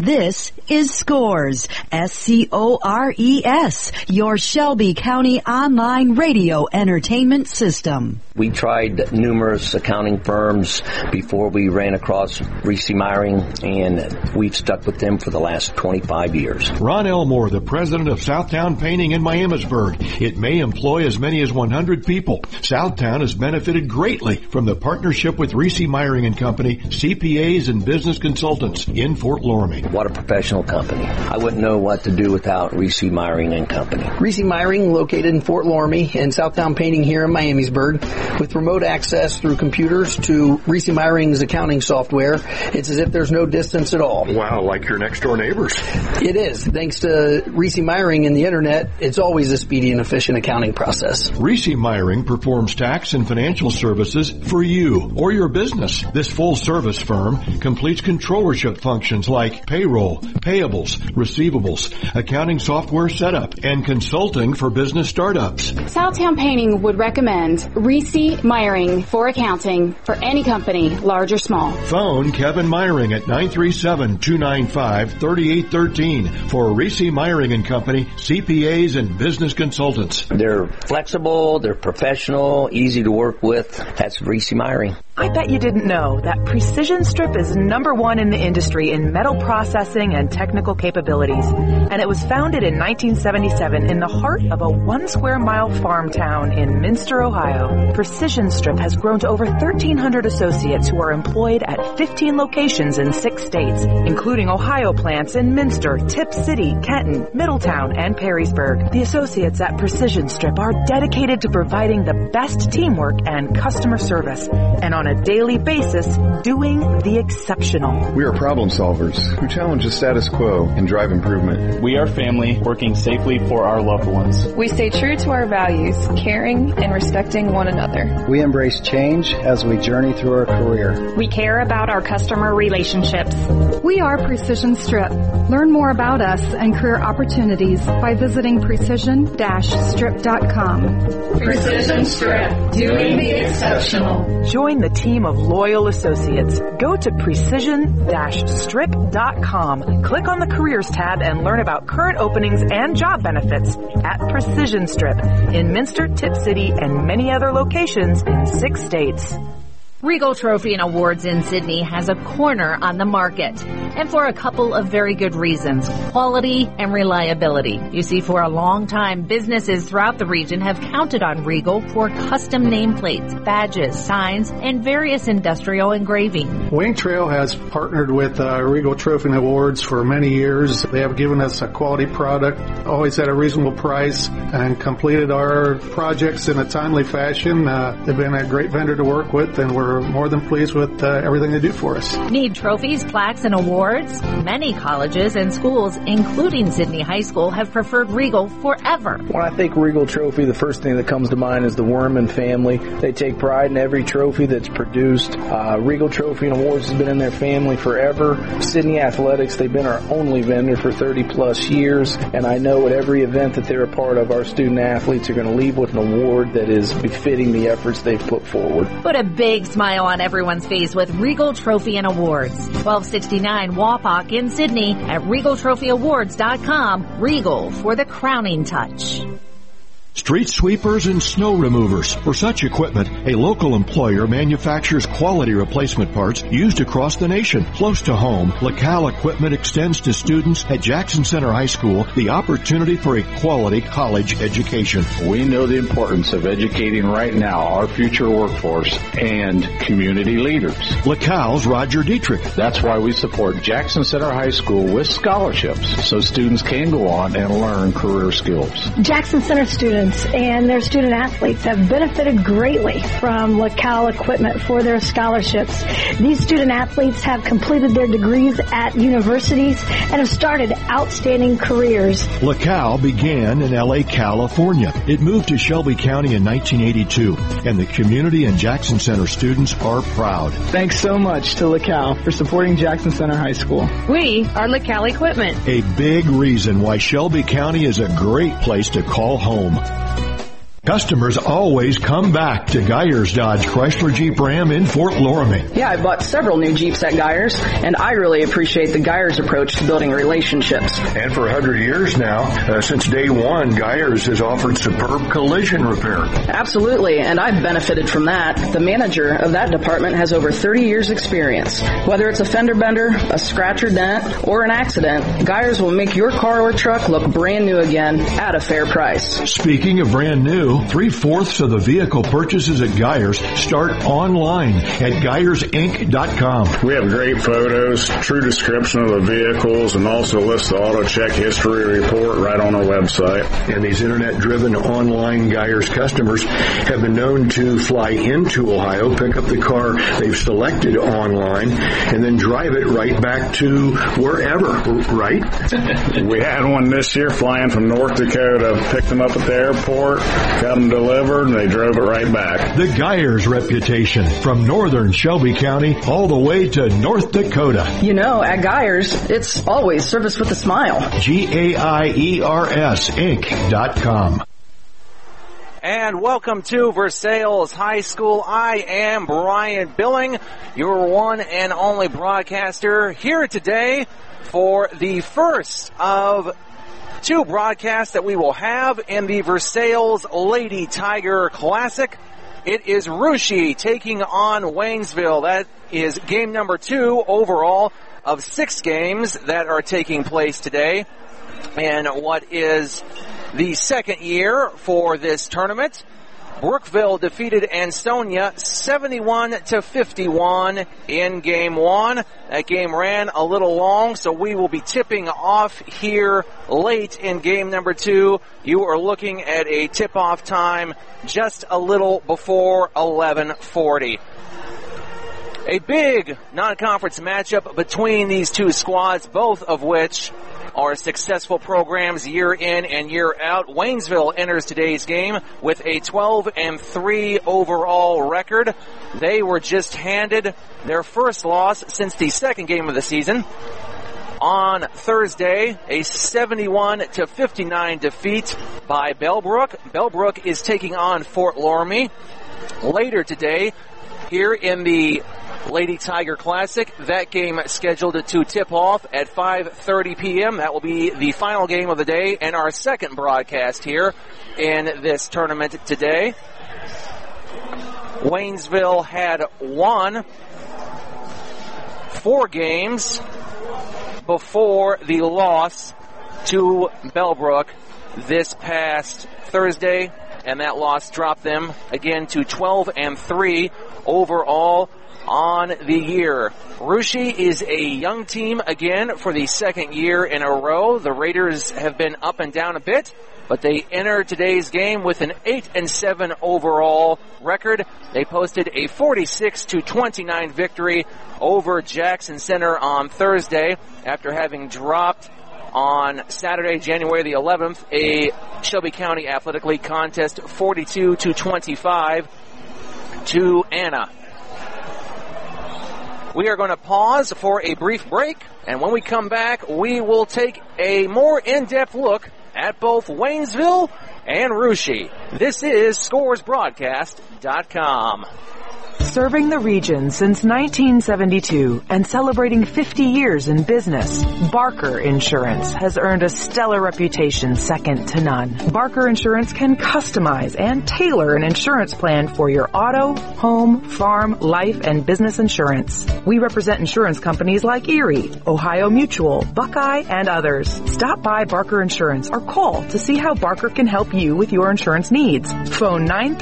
This is Scores, SCORES, your Shelby County online radio entertainment system. We tried numerous accounting firms before we ran across Reese Meyering, and we've stuck with them for the last 25 years. Ron Elmore, the president of Southtown Painting in Miamisburg. It may employ as many as 100 people. Southtown has benefited greatly from the partnership with Reese Meyering and Company, CPAs and business consultants in Fort Loramie. What a professional company. I wouldn't know what to do without Reese Meyering and Company. Reese Meyering, located in Fort Loramie, and Southtown Painting here in Miamisburg. With remote access through computers to Reese Meyering's accounting software, it's as if there's no distance at all. Wow, like your next door neighbors. It is. Thanks to Reese Meyering and the internet, it's always a speedy and efficient accounting process. Reese Meyering performs tax and financial services for you or your business. This full-service firm completes controllership functions like payroll, payables, receivables, accounting software setup, and consulting for business startups. Southtown Painting would recommend Reese Meyering for accounting for any company, large or small. Phone Kevin Meyering at 937-295-3813 for Reese Meyering and Company, CPAs and business consultants. They're flexible, they're professional, easy to work with. That's Reese Meyering. I bet you didn't know that Precision Strip is #1 in the industry in metal processing and technical capabilities. And it was founded in 1977 in the heart of a 1 square mile farm town in Minster, Ohio. Precision Strip has grown to over 1,300 associates who are employed at 15 locations in 6 states, including Ohio plants in Minster, Tip City, Kenton, Middletown, and Perrysburg. The associates at Precision Strip are dedicated to providing the best teamwork and customer service, and on a daily basis, doing the exceptional. We are problem solvers who challenge the status quo and drive improvement. We are family working safely for our loved ones. We stay true to our values, caring and respecting one another. We embrace change as we journey through our career. We care about our customer relationships. We are Precision Strip. Learn more about us and career opportunities by visiting precision-strip.com. Precision Strip, doing the exceptional. Join the team of loyal associates. Go to precision-strip.com. Click on the Careers tab and learn about current openings and job benefits at Precision Strip in Minster, Tip City, and many other locations in 6 states. Regal Trophy and Awards in Sydney has a corner on the market, and for a couple of very good reasons: quality and reliability. You see, for a long time, businesses throughout the region have counted on Regal for custom nameplates, badges, signs, and various industrial engraving. Wing Trail has partnered with Regal Trophy and Awards for many years. They have given us a quality product, always at a reasonable price, and completed our projects in a timely fashion. They've been a great vendor to work with, and we're more than pleased with everything they do for us. Need trophies, plaques, and awards? Many colleges and schools, including Sydney High School, have preferred Regal forever. When I think Regal Trophy, the first thing that comes to mind is the Worman family. They take pride in every trophy that's produced. Regal Trophy and Awards has been in their family forever. Sydney Athletics, they've been our only vendor for 30 plus years, and I know at every event that they're a part of, our student athletes are going to leave with an award that is befitting the efforts they've put forward. Put a big smile on everyone's face with Regal Trophy and Awards. 1269 Wapak in Sydney at RegalTrophyAwards.com. Regal for the crowning touch. Street sweepers and snow removers. For such equipment, a local employer manufactures quality replacement parts used across the nation. Close to home, LaCal Equipment extends to students at Jackson Center High School the opportunity for a quality college education. We know the importance of educating right now our future workforce and community leaders. LaCal's Roger Dietrich. That's why we support Jackson Center High School with scholarships so students can go on and learn career skills. Jackson Center students and their student athletes have benefited greatly from LaCal Equipment for their scholarships. These student athletes have completed their degrees at universities and have started outstanding careers. LaCal began in L.A., California. It moved to Shelby County in 1982, and the community and Jackson Center students are proud. Thanks so much to LaCal for supporting Jackson Center High School. We are LaCal Equipment. A big reason why Shelby County is a great place to call home. Customers always come back to Geyers Dodge Chrysler Jeep Ram in Fort Loramie. Yeah, I bought several new Jeeps at Geyers, and I really appreciate the Geyers approach to building relationships. And for 100 years now, since day one, Geyers has offered superb collision repair. Absolutely, and I've benefited from that. The manager of that department has over 30 years experience. Whether it's a fender bender, a scratch or dent, or an accident, Geyers will make your car or truck look brand new again at a fair price. Speaking of brand new, 3/4 of the vehicle purchases at Geyers start online at GeyersInc.com. We have great photos, true description of the vehicles, and also list the auto check history report right on our website. And these internet-driven online Geyers customers have been known to fly into Ohio, pick up the car they've selected online, and then drive it right back to wherever, right? We had one this year flying from North Dakota, picked them up at the airport, got them delivered, and they drove it right back. The Geyers reputation, from northern Shelby County all the way to North Dakota. You know, at Geyers, it's always service with a smile. GAIERS Inc.com. And welcome to Versailles High School. I am Brian Billing, your one and only broadcaster, here today for the first of two broadcasts that we will have in the Versailles Lady Tiger Classic. It is Russia taking on Waynesville. That is game number 2 overall of 6 games that are taking place today. And what is the second year for this tournament. Brookville defeated Ansonia 71-51 in game 1. That game ran a little long, so we will be tipping off here late in game number 2. You are looking at a tip-off time just a little before 11:40. A big non-conference matchup between these two squads, both of which are successful programs year in and year out. Waynesville enters today's game with a 12-3 overall record. They were just handed their first loss since the second game of the season. On Thursday, a 71-59 defeat by Bellbrook. Bellbrook is taking on Fort Loramie. Later today, here in the Lady Tiger Classic, that game scheduled to tip off at 5:30 p.m. That will be the final game of the day and our second broadcast here in this tournament today. Waynesville had won 4 games before the loss to Bellbrook this past Thursday, and that loss dropped them again to 12-3 overall on the year. Russia is a young team again for the second year in a row. The Raiders have been up and down a bit, but they enter today's game with an 8-7 overall record. They posted a 46-29 victory over Jackson Center on Thursday after having dropped on Saturday, January the 11th, a Shelby County Athletic League contest 42-25 to Anna. We are going to pause for a brief break, and when we come back, we will take a more in-depth look at both Waynesville and Russia. This is ScoresBroadcast.com. Serving the region since 1972 and celebrating 50 years in business, Barker Insurance has earned a stellar reputation second to none. Barker Insurance can customize and tailor an insurance plan for your auto, home, farm, life, and business insurance. We represent insurance companies like Erie, Ohio Mutual, Buckeye, and others. Stop by Barker Insurance or call to see how Barker can help you with your insurance needs. Phone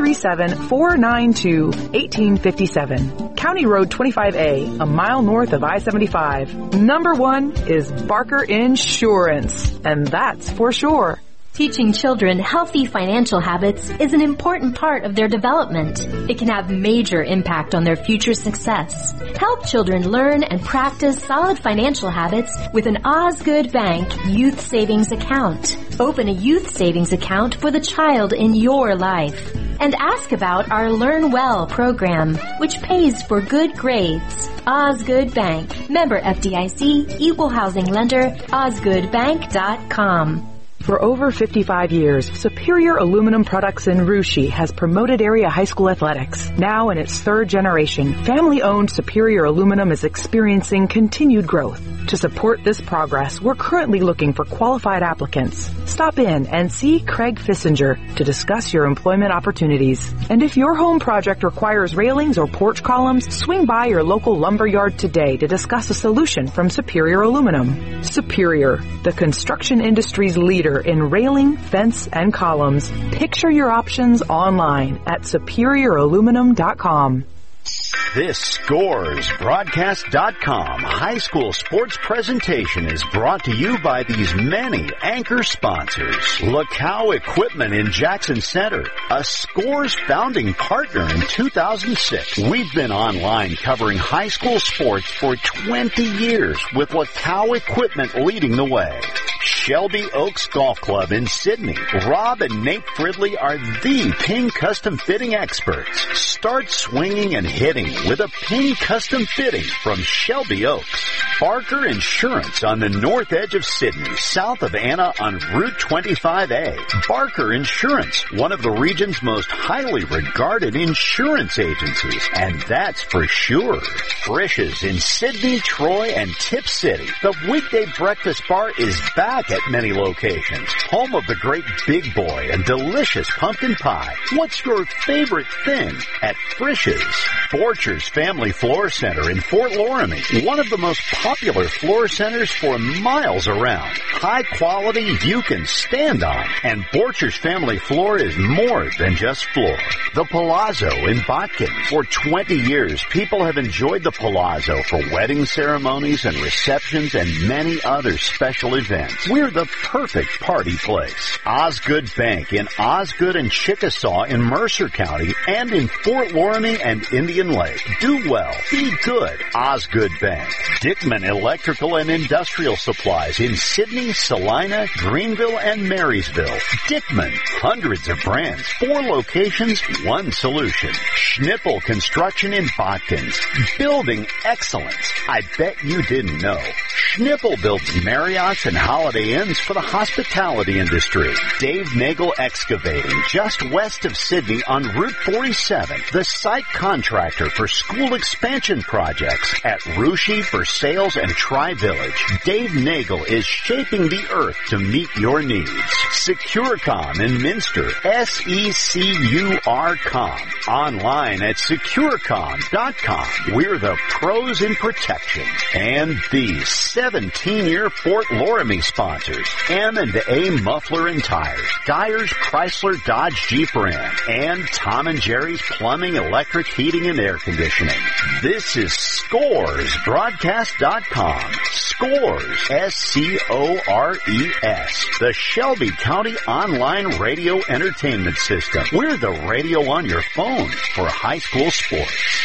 937-492-1857. County Road 25A, a mile north of I-75. Number 1 is Barker Insurance, and that's for sure. Teaching children healthy financial habits is an important part of their development. It can have major impact on their future success. Help children learn and practice solid financial habits with an Osgood Bank Youth Savings Account. Open a youth savings account for the child in your life. And ask about our Learn Well program, which pays for good grades. Osgood Bank. Member FDIC, Equal Housing Lender, osgoodbank.com. For over 55 years, Superior Aluminum Products in Russia has promoted area high school athletics. Now in its third generation, family-owned Superior Aluminum is experiencing continued growth. To support this progress, we're currently looking for qualified applicants. Stop in and see Craig Fissinger to discuss your employment opportunities. And if your home project requires railings or porch columns, swing by your local lumber yard today to discuss a solution from Superior Aluminum. Superior, the construction industry's leader in railing, fence, and columns. Picture your options online at superiораluminum.com. This ScoresBroadcast.com high school sports presentation is brought to you by these many anchor sponsors. LaCow Equipment in Jackson Center, a Scores founding partner in 2006. We've been online covering high school sports for 20 years with LaCow Equipment leading the way. Shelby Oaks Golf Club in Sydney. Rob and Nate Fridley are the Ping Custom Fitting experts. Start swinging and hitting with a Ping Custom Fitting from Shelby Oaks. Barker Insurance on the north edge of Sydney, south of Anna on Route 25A. Barker Insurance, one of the region's most highly regarded insurance agencies, and that's for sure. Frisch's in Sydney, Troy, and Tip City. The weekday breakfast bar is back at many locations. Home of the great Big Boy and delicious pumpkin pie. What's your favorite thing at Frisch's? Borcher's Family Floor Center in Fort Loramie, one of the most popular floor centers for miles around. High quality you can stand on, and Borcher's Family Floor is more than just floor. The Palazzo in Botkin. For 20 years, people have enjoyed the Palazzo for wedding ceremonies and receptions and many other special events. We're the perfect party place. Osgood Bank in Osgood and Chickasaw in Mercer County and in Fort Loramie and Indian Lake. Do well. Be good. Osgood Bank. Dickman Electrical and Industrial Supplies in Sydney, Salina, Greenville, and Marysville. Dickman. Hundreds of brands. 4 locations, 1 solution. Schnippel Construction in Botkins. Building excellence. I bet you didn't know. Schnippel builds Marriotts and Holiday Inns for the hospitality industry. Dave Nagel Excavating, just west of Sydney on Route 47. The site contractor for school expansion projects at Russia, Versailles, and Tri-Village. Dave Nagel is shaping the earth to meet your needs. Securcom in Minster, SECUR.com. Online at securcom.com. We're the pros in protection. And these 17-year Fort Loramie sponsors, M&A Muffler and Tires, Geyers Chrysler Dodge Jeep Ram, and Tom and Jerry's Plumbing, Electric, Heating, and Air Conditioning. This is ScoresBroadcast.com. Scores, S-C-O-R-E-S. The Shelby County Online Radio Entertainment System. We're the radio on your phone for high school sports.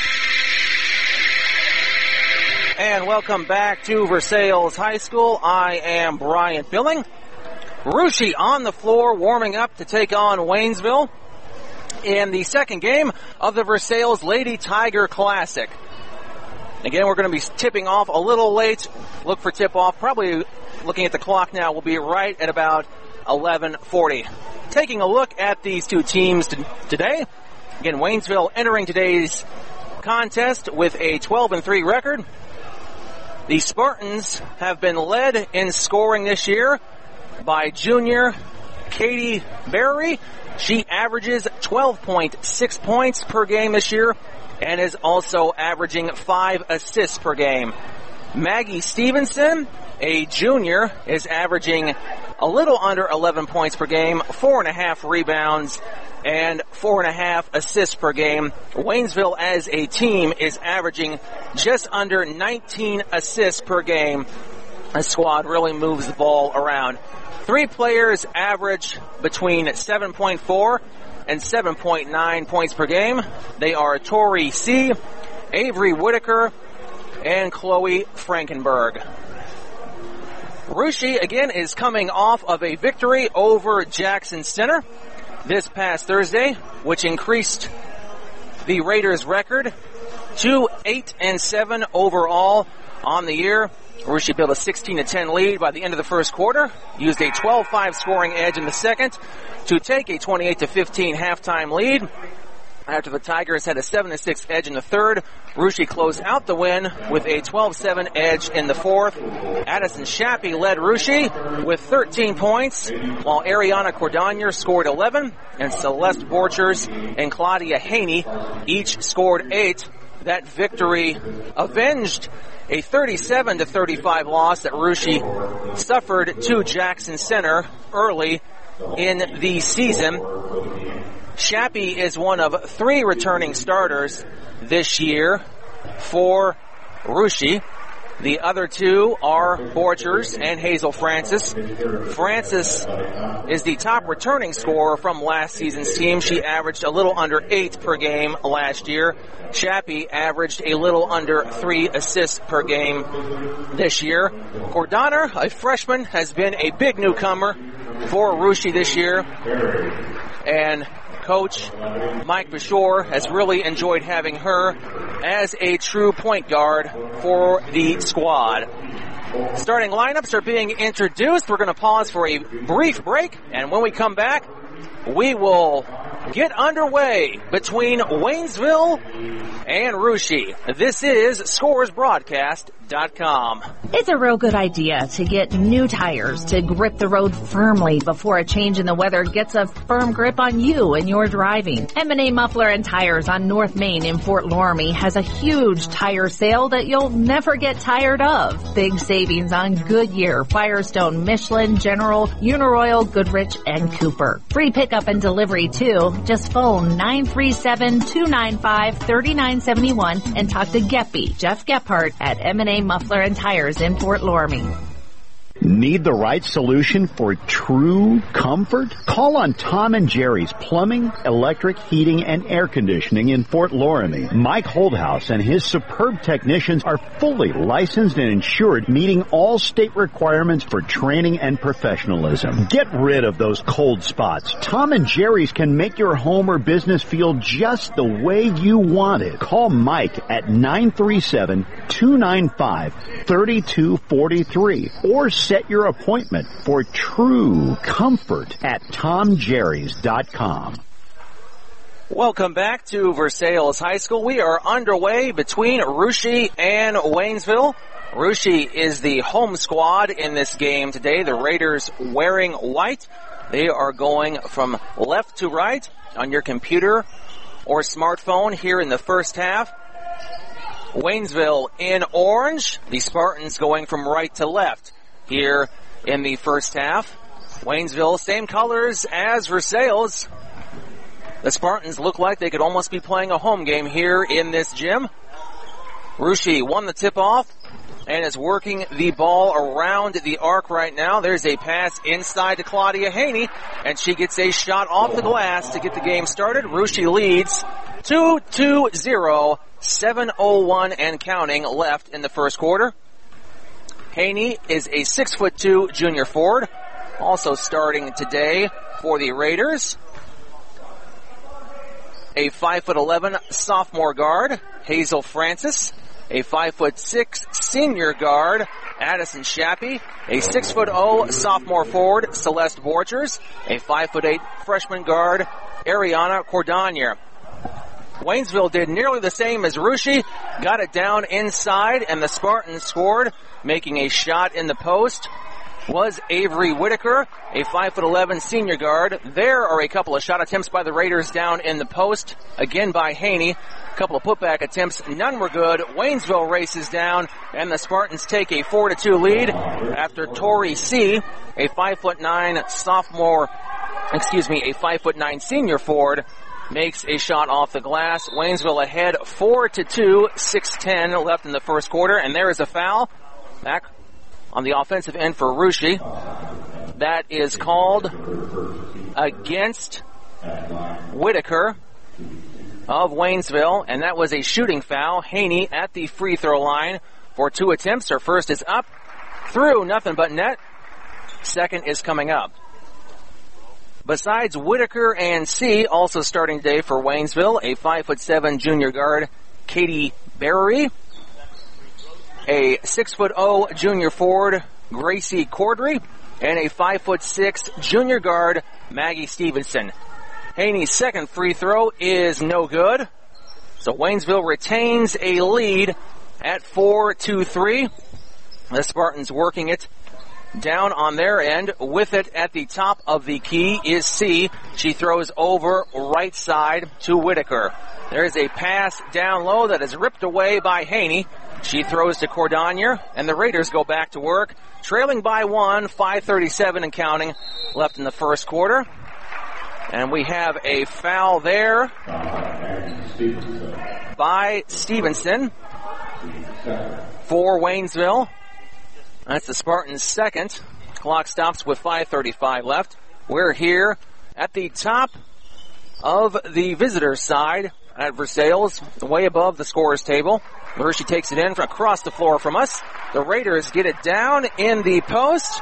And welcome back to Versailles High School. I am Brian Billing. Russia on the floor warming up to take on Waynesville in the second game of the Versailles Lady Tiger Classic. Again, we're going to be tipping off a little late. Look for tip-off. Probably looking at the clock now, we'll be right at about 11:40. Taking a look at these two teams today. Again, Waynesville entering today's contest with a 12-3 record. The Spartans have been led in scoring this year by junior Katie Berry. She averages 12.6 points per game this year and is also averaging 5 assists per game. Maggie Stevenson, a junior, is averaging a little under 11 points per game, 4.5 rebounds, and 4.5 assists per game. Waynesville as a team is averaging just under 19 assists per game. The squad really moves the ball around. 3 players average between 7.4 and 7.9 points per game. They are Tori C., Avery Whitaker, and Chloe Frankenberg. Russia, again, is coming off of a victory over Jackson Center this past Thursday, which increased the Raiders' record to 8-7 overall on the year. Russia built a 16-10 lead by the end of the first quarter, used a 12-5 scoring edge in the second to take a 28-15 halftime lead. After the Tigers had a 7-6 edge in the third, Russia closed out the win with a 12-7 edge in the fourth. Addison Shappy led Russia with 13 points, while Ariana Cordonier scored 11, and Celeste Borchers and Claudia Haney each scored 8. That victory avenged a 37-35 loss that Russia suffered to Jackson Center early in the season. Shappy is one of 3 returning starters this year for Russia. The other 2 are Borchers and Hazel Francis. Francis is the top returning scorer from last season's team. She averaged a little under 8 per game last year. Shappy averaged a little under 3 assists per game this year. Cordoner, a freshman, has been a big newcomer for Russia this year. And Coach Mike Bashore has really enjoyed having her as a true point guard for the squad. Starting lineups are being introduced. We're going to pause for a brief break, and when we come back, we will get underway between Waynesville and Russia. This is ScoresBroadcast.com. It's a real good idea to get new tires to grip the road firmly before a change in the weather gets a firm grip on you and your driving. M&A Muffler and Tires on North Main in Fort Loramie has a huge tire sale that you'll never get tired of. Big savings on Goodyear, Firestone, Michelin, General, Uniroyal, Goodrich, and Cooper. Free pickup and delivery too. Just phone 937-295-3971 and talk to Geppy, Jeff Gephardt at M&A Muffler and Tires in Fort Loramie. Need the right solution for true comfort? Call on Tom and Jerry's Plumbing, Electric, Heating, and Air Conditioning in Fort Loramie. Mike Holdhouse and his superb technicians are fully licensed and insured, meeting all state requirements for training and professionalism. Get rid of those cold spots. Tom and Jerry's can make your home or business feel just the way you want it. Call Mike at 937-295-3243 or set your appointment for true comfort at TomJerrys.com. Welcome back to Versailles High School. We are underway between Russia and Waynesville. Russia is the home squad in this game today. The Raiders wearing white. They are going from left to right on your computer or smartphone here in the first half. Waynesville in orange. The Spartans going from right to left here in the first half. Waynesville, same colors as Versailles. The Spartans look like they could almost be playing a home game here in this gym. Russia won the tip-off and is working the ball around the arc right now. There's a pass inside to Claudia Haney, and she gets a shot off the glass to get the game started. Russia leads 2-2-0, 7:01 and counting left in the first quarter. Haney is a 6'2" junior forward, also starting today for the Raiders. A 5'11" sophomore guard, Hazel Francis. A 5'6" senior guard, Addison Shappy. A 6'0" sophomore forward, Celeste Borchers. A 5'8" freshman guard, Ariana Cordonier. Waynesville did nearly the same as Russia, got it down inside, and the Spartans scored. Making a shot in the post was Avery Whitaker, a 5'11" senior guard. There are a couple of shot attempts by the Raiders down in the post, again by Haney. A couple of putback attempts, none were good. Waynesville races down, and the Spartans take a 4-2 lead after Tori C., a 5'9" a 5'9" senior forward, makes a shot off the glass. Waynesville ahead 4-2, 6:10 left in the first quarter, and there is a foul back on the offensive end for Russia. That is called against Whitaker of Waynesville, and that was a shooting foul. Haney at the free throw line for 2 attempts. Her first is up, through, nothing but net. Second is coming up. Besides Whitaker and C, also starting today for Waynesville, a 5'7" junior guard, Katie Berry. a 6'0" junior forward, Gracie Cordry, and a 5'6" junior guard, Maggie Stevenson. Haney's second free throw is no good. So Waynesville retains a lead at 4-3. The Spartans working it down on their end. With it at the top of the key is C. She throws over right side to Whitaker. There's a pass down low that is ripped away by Haney. She throws to Cordonier, and the Raiders go back to work, trailing by 1, 5:37 and counting left in the first quarter. And we have a foul there by Stevenson for Waynesville. That's the Spartans' second. Clock stops with 5:35 left. We're here at the top of the visitor side at Versailles, way above the scorer's table. Marushi takes it in from across the floor from us. The Raiders get it down in the post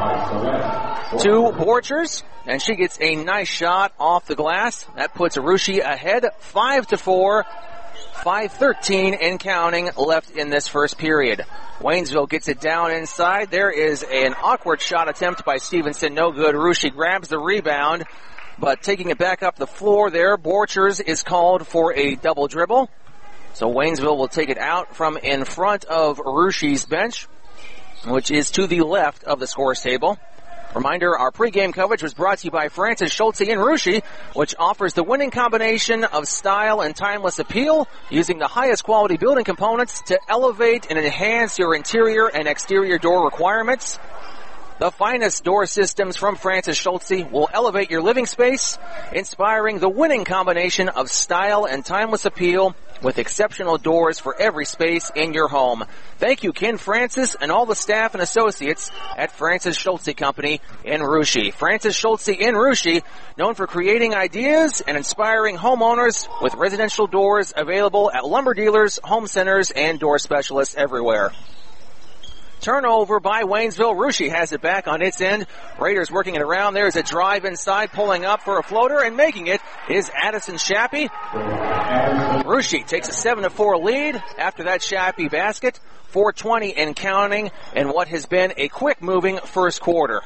to Borchers, and she gets a nice shot off the glass. That puts Arushi ahead 5-4, 5:13 and counting left in this first period. Waynesville gets it down inside. There is an awkward shot attempt by Stevenson. No good. Arushi grabs the rebound, but taking it back up the floor there, Borchers is called for a double dribble. So Waynesville will take it out from in front of Arushi's bench, which is to the left of the scores table. Reminder, our pregame coverage was brought to you by Francis Schultze in Russia, which offers the winning combination of style and timeless appeal, using the highest quality building components to elevate and enhance your interior and exterior door requirements. The finest door systems from Francis Schultze will elevate your living space, inspiring the winning combination of style and timeless appeal with exceptional doors for every space in your home. Thank you, Ken Francis, and all the staff and associates at Francis Schultze Company in Russia. Francis Schultze in Russia, known for creating ideas and inspiring homeowners with residential doors available at lumber dealers, home centers, and door specialists everywhere. Turnover by Waynesville. Russia has it back on its end. Raiders working it around. There's a drive inside, pulling up for a floater, and making it is Addison Shappy. Russia takes a 7-4 lead after that Shappy basket. 4:20 and counting in what has been a quick-moving first quarter.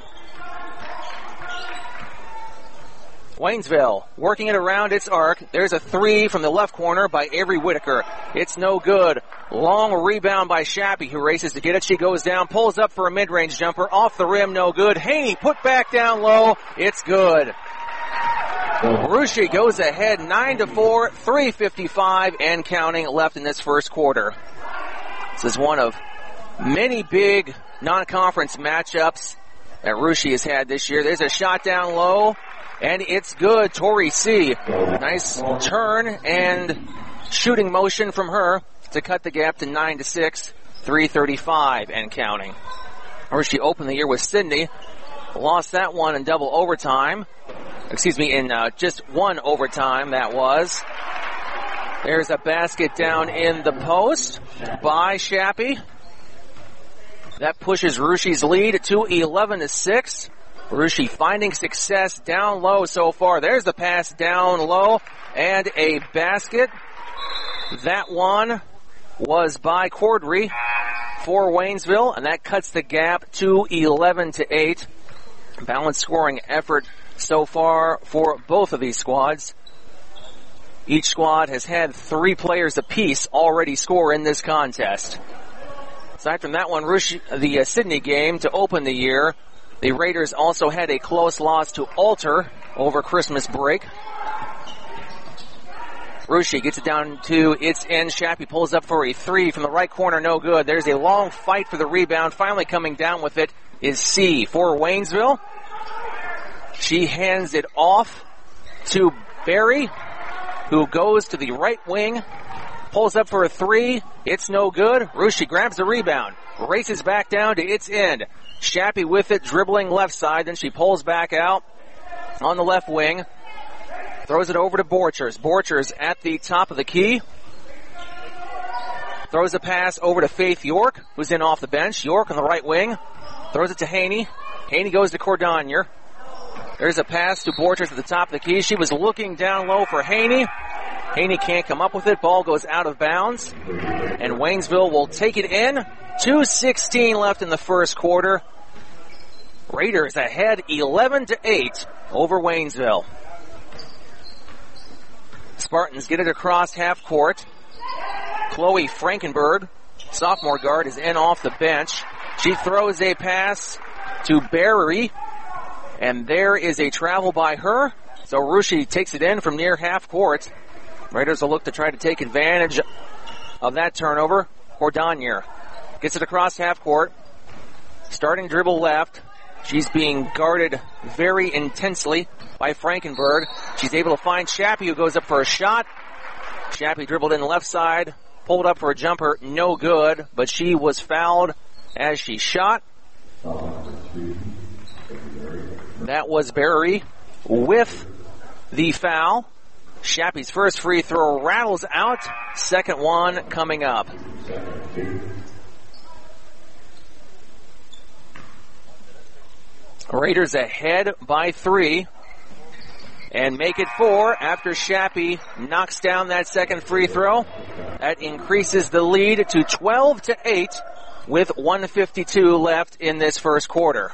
Waynesville working it around its arc. There's a three from the left corner by Avery Whitaker. It's no good. Long rebound by Shappy, who races to get it. She goes down, pulls up for a mid-range jumper. Off the rim, no good. Haney put back down low. It's good. Russia goes ahead 9-4, 3:55 and counting left in this first quarter. This is one of many big non-conference matchups that Russia has had this year. There's a shot down low, and it's good. Tori C. Nice turn and shooting motion from her to cut the gap to 9-6, 3:35 and counting. Russia opened the year with Sydney. Lost that one in double overtime. In just one overtime, that was. There's a basket down in the post by Shappy. That pushes Russia's lead to 11-6. Russia finding success down low so far. There's the pass down low and a basket. That one was by Cordry for Waynesville, and that cuts the gap to 11-8. Balanced scoring effort so far for both of these squads. Each squad has had 3 players apiece already score in this contest. Aside from that one, the Sydney game to open the year, the Raiders also had a close loss to Alter over Christmas break. Russia gets it down to its end. Shappy pulls up for a three from the right corner, no good. There's a long fight for the rebound. Finally coming down with it is C for Waynesville. She hands it off to Barry, who goes to the right wing, pulls up for a three. It's no good. Russia grabs the rebound, races back down to its end. Shappy with it, dribbling left side, then she pulls back out on the left wing. Throws it over to Borchers. Borchers at the top of the key. Throws a pass over to Faith York, who's in off the bench. York on the right wing. Throws it to Haney. Haney goes to Cordonier. There's a pass to Borchers at the top of the key. She was looking down low for Haney. Haney can't come up with it. Ball goes out of bounds. And Waynesville will take it in. 2:16 left in the first quarter. Raiders ahead 11-8 over Waynesville. Spartans get it across half court. Chloe Frankenberg, sophomore guard, is in off the bench. She throws a pass to Barry, and there is a travel by her. So Rushi takes it in from near half court. Raiders will look to try to take advantage of that turnover. Cordonier gets it across half court. Starting dribble left. She's being guarded very intensely by Frankenberg. She's able to find Shappy, who goes up for a shot. Shappy dribbled in left side, pulled up for a jumper, no good, but she was fouled as she shot. That was Barry with the foul. Shappy's first free throw rattles out. Second one coming up. Raiders ahead by 3 and make it 4 after Shappy knocks down that second free throw. That increases the lead to 12-8 with 1:52 left in this first quarter.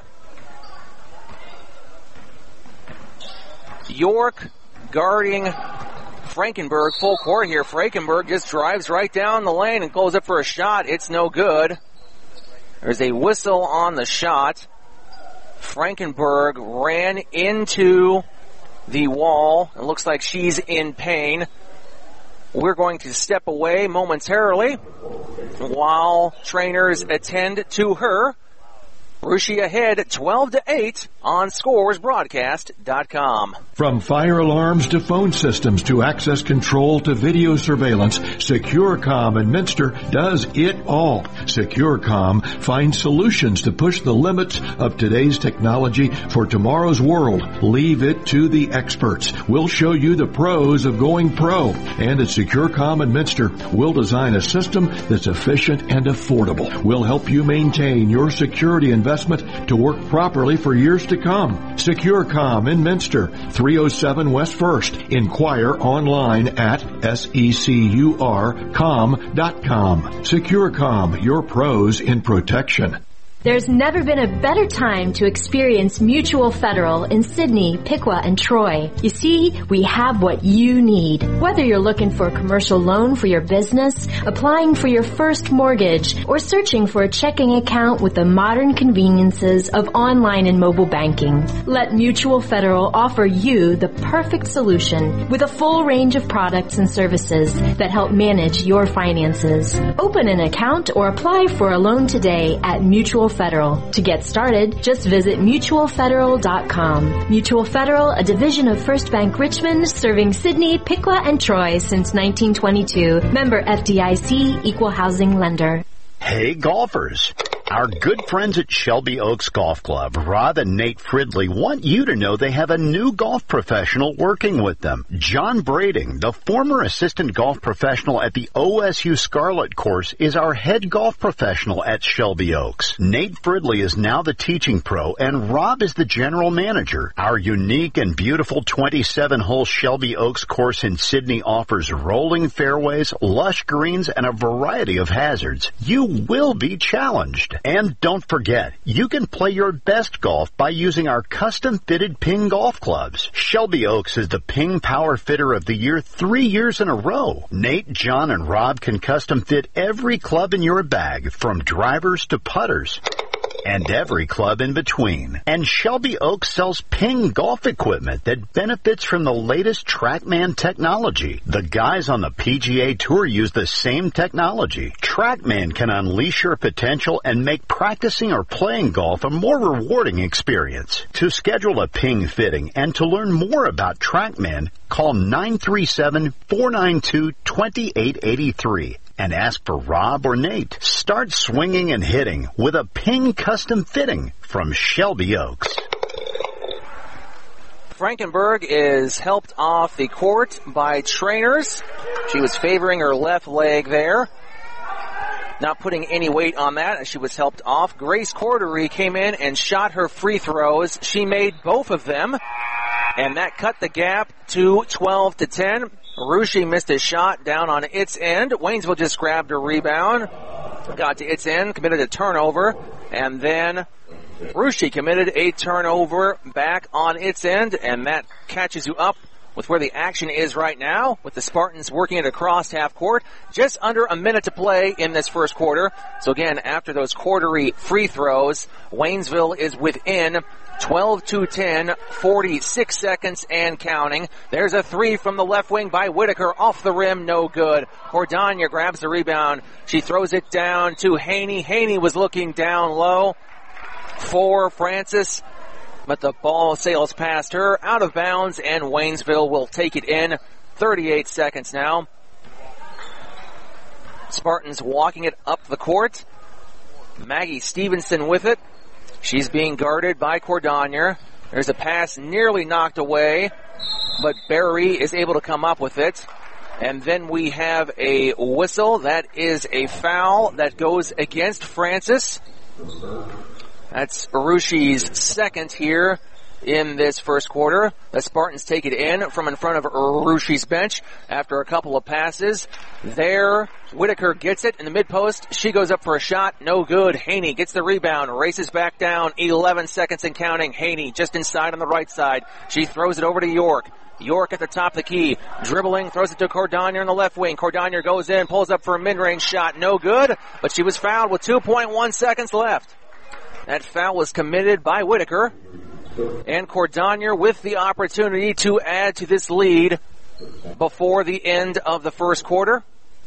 York guarding Frankenberg full court here. Frankenberg just drives right down the lane and goes up for a shot. It's no good. There's a whistle on the shot. Frankenberg ran into the wall. It looks like she's in pain. We're going to step away momentarily while trainers attend to her. Rushi ahead 12-8 on ScoresBroadcast.com. From fire alarms to phone systems to access control to video surveillance, SecureCom in Minster does it all. SecureCom finds solutions to push the limits of today's technology for tomorrow's world. Leave it to the experts. We'll show you the pros of going pro. And at SecureCom in Minster, we'll design a system that's efficient and affordable. We'll help you maintain your security investment to work properly for years to come. SecureCom in Minster, 307 West 1st. Inquire online at securcom.com. SecureCom, your pros in protection. There's never been a better time to experience Mutual Federal in Sydney, Piqua, and Troy. You see, we have what you need. Whether you're looking for a commercial loan for your business, applying for your first mortgage, or searching for a checking account with the modern conveniences of online and mobile banking, let Mutual Federal offer you the perfect solution with a full range of products and services that help manage your finances. Open an account or apply for a loan today at Mutual Federal. To get started, just visit mutualfederal.com. Mutual Federal, a division of First Bank Richmond, serving Sydney, Piqua, and Troy since 1922. Member FDIC, Equal Housing Lender. Hey golfers, our good friends at Shelby Oaks Golf Club, Rob and Nate Fridley, want you to know they have a new golf professional working with them. John Brading, the former assistant golf professional at the OSU Scarlet course, is our head golf professional at Shelby Oaks. Nate Fridley is now the teaching pro, and Rob is the general manager. Our unique and beautiful 27-hole Shelby Oaks course in Sydney offers rolling fairways, lush greens, and a variety of hazards. You will be challenged. And don't forget, you can play your best golf by using our custom-fitted Ping golf clubs. Shelby Oaks is the Ping Power Fitter of the Year 3 years in a row. Nate, John, and Rob can custom-fit every club in your bag, from drivers to putters, and every club in between. And Shelby Oaks sells Ping golf equipment that benefits from the latest TrackMan technology. The guys on the PGA Tour use the same technology. TrackMan can unleash your potential and make practicing or playing golf a more rewarding experience. To schedule a Ping fitting and to learn more about TrackMan, call 937-492-2883. and ask for Rob or Nate. Start swinging and hitting with a Ping custom fitting from Shelby Oaks. Frankenberg is helped off the court by trainers. She was favoring her left leg there. Not putting any weight on that as she was helped off. Grace Cordery came in and shot her free throws. She made both of them, and that cut the gap to 12-10. Russia missed a shot down on its end. Waynesville just grabbed a rebound, got to its end, committed a turnover, and then Russia committed a turnover back on its end, and that catches you up with where the action is right now, with the Spartans working it across half court. Just under a minute to play in this first quarter. So again, after those quarterly free throws, Waynesville is within 12-10, 46 seconds and counting. There's a three from the left wing by Whitaker, off the rim, no good. Cordania grabs the rebound. She throws it down to Haney. Haney was looking down low for Francis, but the ball sails past her, out of bounds, and Waynesville will take it in. 38 seconds now. Spartans walking it up the court. Maggie Stevenson with it. She's being guarded by Cordania. There's a pass nearly knocked away, but Barry is able to come up with it. And then we have a whistle. That is a foul that goes against Francis. That's Arushi's second here in this first quarter. The Spartans take it in from in front of Arushi's bench after a couple of passes. There, Whitaker gets it in the mid-post. She goes up for a shot. No good. Haney gets the rebound, races back down. 11 seconds and counting. Haney just inside on the right side. She throws it over to York. York at the top of the key. Dribbling, throws it to Cordania on the left wing. Cordania goes in, pulls up for a mid-range shot. No good, but she was fouled with 2.1 seconds left. That foul was committed by Whitaker. And Cordania with the opportunity to add to this lead before the end of the first quarter.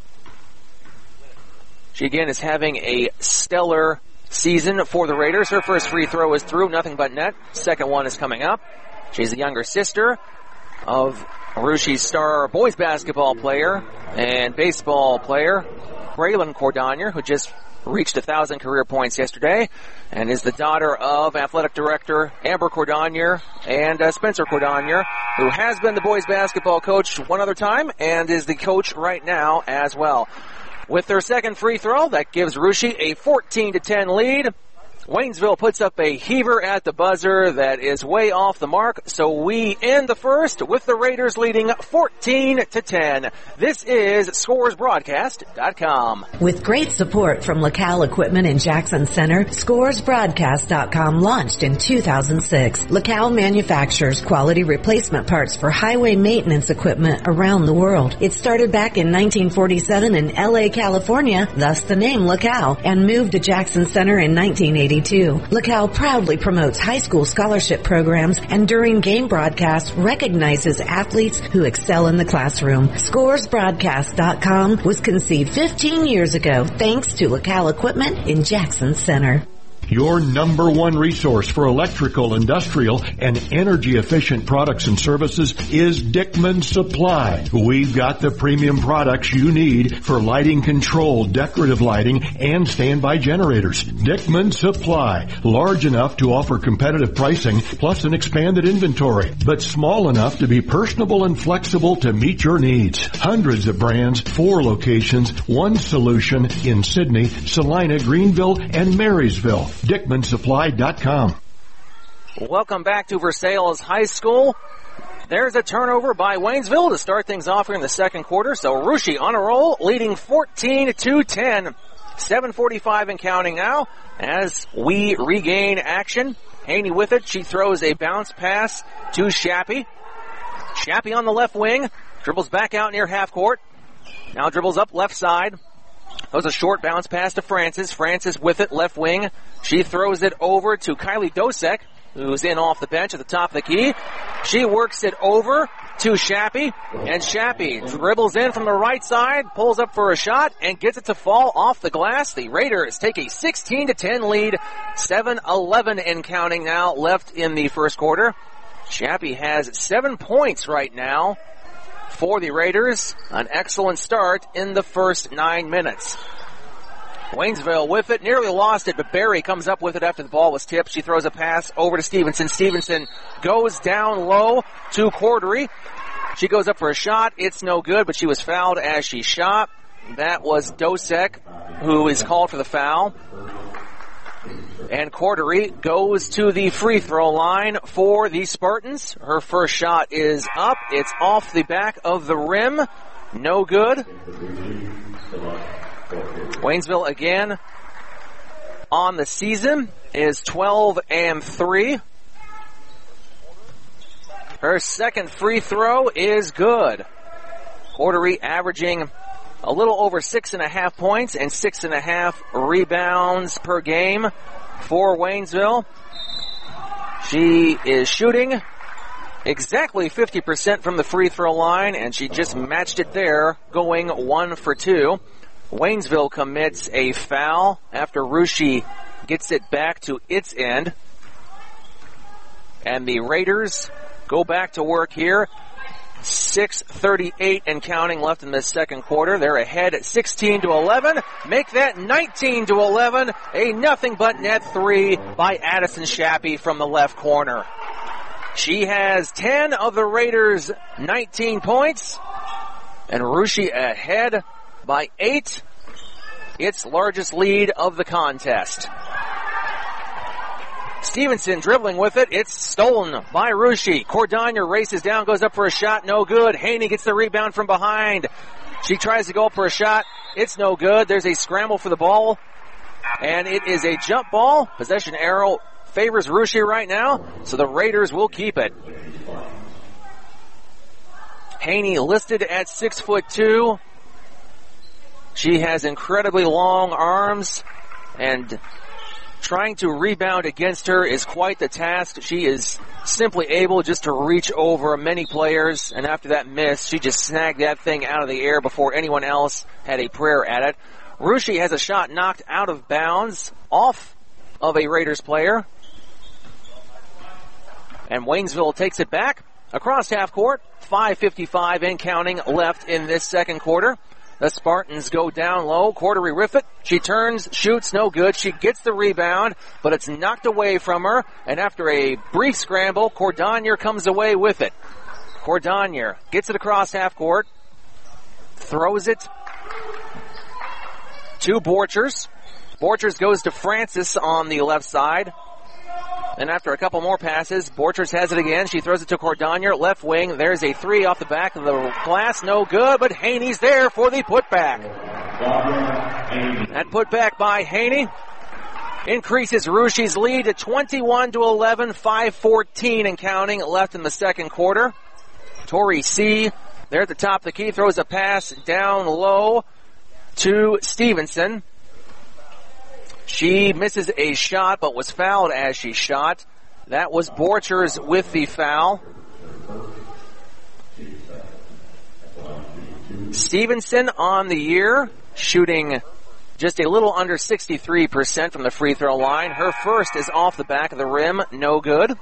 She again is having a stellar season for the Raiders. Her first free throw is through, nothing but net. Second one is coming up. She's the younger sister of Arushi's star boys basketball player and baseball player, Braylon Cordania, who just reached 1,000 career points yesterday, and is the daughter of athletic director Amber Cordania and Spencer Cordania, who has been the boys basketball coach one other time and is the coach right now as well. With their second free throw, that gives Russia a 14-10 lead. Waynesville puts up a heaver at the buzzer that is way off the mark, so we end the first with the Raiders leading 14-10. This is ScoresBroadcast.com. With great support from LaCal Equipment in Jackson Center, ScoresBroadcast.com launched in 2006. LaCal manufactures quality replacement parts for highway maintenance equipment around the world. It started back in 1947 in LA, California, thus the name LaCal, and moved to Jackson Center in 1982. LaCal proudly promotes high school scholarship programs and during game broadcasts recognizes athletes who excel in the classroom. ScoresBroadcast.com was conceived 15 years ago thanks to LaCal Equipment in Jackson Center. Your number one resource for electrical, industrial, and energy-efficient products and services is Dickman Supply. We've got the premium products you need for lighting control, decorative lighting, and standby generators. Dickman Supply, large enough to offer competitive pricing plus an expanded inventory, but small enough to be personable and flexible to meet your needs. Hundreds of brands, 4 locations, one solution in Sydney, Salina, Greenville, and Marysville. DickmanSupply.com. Welcome back to Versailles High School. There's a turnover by Waynesville to start things off here in the second quarter. So Russia on a roll, leading 14-10. 7:45 and counting now as we regain action. Haney with it. She throws a bounce pass to Shappy. Shappy on the left wing. Dribbles back out near half court. Now dribbles up left side. Throws a short bounce pass to Francis. Francis with it, left wing. She throws it over to Kylie Dosek, who's in off the bench at the top of the key. She works it over to Shappy, and Shappy dribbles in from the right side, pulls up for a shot, and gets it to fall off the glass. The Raiders take a 16-10 lead. 7:11 and counting now left in the first quarter. Shappy has 7 points right now for the Raiders. An excellent start in the first 9 minutes. Waynesville with it, nearly lost it, but Barry comes up with it after the ball was tipped. She throws a pass over to Stevenson. Stevenson goes down low to Cordery. She goes up for a shot. It's no good, but she was fouled as she shot. That was Dosek, who is called for the foul. And Cordery goes to the free throw line for the Spartans. Her first shot is up. It's off the back of the rim. No good. Waynesville again on the season is 12-3. Her second free throw is good. Cordery averaging a little over 6.5 points and 6.5 rebounds per game for Waynesville. She is shooting exactly 50% from the free throw line, and she just matched it there, going 1 for 2. Waynesville commits a foul after Russia gets it back to its end. And the Raiders go back to work here. 6:38 and counting left in the second quarter. They're ahead at 16-11. Make that 19-11. A nothing but net three by Addison Shappy from the left corner. She has 10 of the Raiders' 19 points. And Russia ahead by 8. Its largest lead of the contest. Stevenson dribbling with it. It's stolen by Russia. Cordonier races down, goes up for a shot. No good. Haney gets the rebound from behind. She tries to go up for a shot. It's no good. There's a scramble for the ball. And it is a jump ball. Possession arrow favors Russia right now. So the Raiders will keep it. Haney listed at 6'2". She has incredibly long arms, and trying to rebound against her is quite the task. She is simply able just to reach over many players, and after that miss, she just snagged that thing out of the air before anyone else had a prayer at it. Russia has a shot knocked out of bounds off of a Raiders player, and Waynesville takes it back across half court. 5:55 and counting left in this second quarter. The Spartans go down low. Cordery Riffett. She turns, shoots, no good. She gets the rebound, but it's knocked away from her. And after a brief scramble, Cordonier comes away with it. Cordonier gets it across half court. Throws it to Borchers. Borchers goes to Francis on the left side. And after a couple more passes, Borchers has it again. She throws it to Cordonier, left wing. There's a three off the back of the glass. No good, but Haney's there for the putback. That putback by Haney increases Russia's lead to 21-11, 5:14 and counting left in the second quarter. Tori C. there at the top of the key throws a pass down low to Stevenson. She misses a shot, but was fouled as she shot. That was Borchers with the foul. Stevenson on the year, shooting just a little under 63% from the free throw line. Her first is off the back of the rim, no good.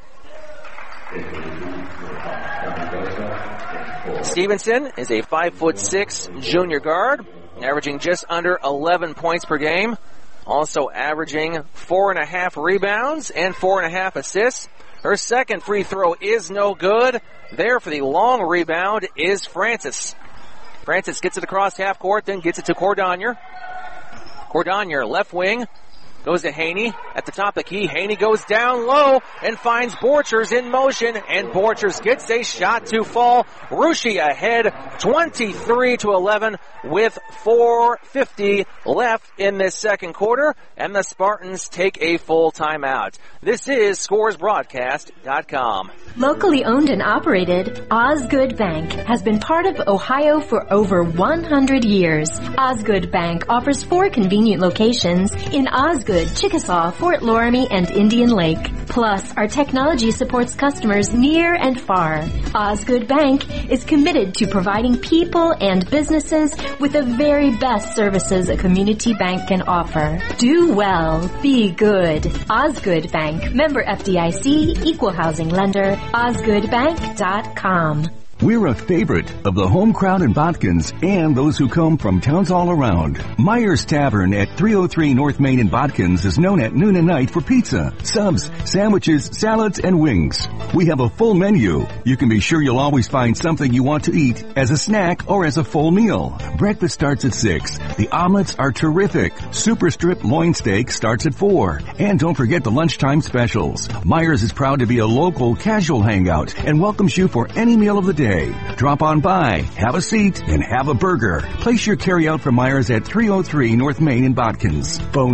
Stevenson is a 5'6" junior guard, averaging just under 11 points per game. Also averaging 4.5 rebounds and 4.5 assists. Her second free throw is no good. There for the long rebound is Francis. Francis gets it across half court, then gets it to Cordonier. Cordonier, left wing, goes to Haney at the top of the key. Haney goes down low and finds Borchers in motion, and Borchers gets a shot to fall. Russia ahead 23-11 with 4:50 left in this second quarter, and the Spartans take a full timeout. This is ScoresBroadcast.com. Locally owned and operated, Osgood Bank has been part of Ohio for over 100 years. Osgood Bank offers 4 convenient locations in Osgood, Chickasaw, Fort Loramie, and Indian Lake. Plus, our technology supports customers near and far. Osgood Bank is committed to providing people and businesses with the very best services a community bank can offer. Do well. Be good. Osgood Bank. Member FDIC. Equal housing lender. OsgoodBank.com. We're a favorite of the home crowd in Botkins and those who come from towns all around. Myers Tavern at 303 North Main in Botkins is known at noon and night for pizza, subs, sandwiches, salads, and wings. We have a full menu. You can be sure you'll always find something you want to eat as a snack or as a full meal. Breakfast starts at 6. The omelets are terrific. Super Strip loin steak starts at 4. And don't forget the lunchtime specials. Myers is proud to be a local casual hangout and welcomes you for any meal of the day. Drop on by, have a seat, and have a burger. Place your carryout from Myers at 303 North Main in Botkins. Phone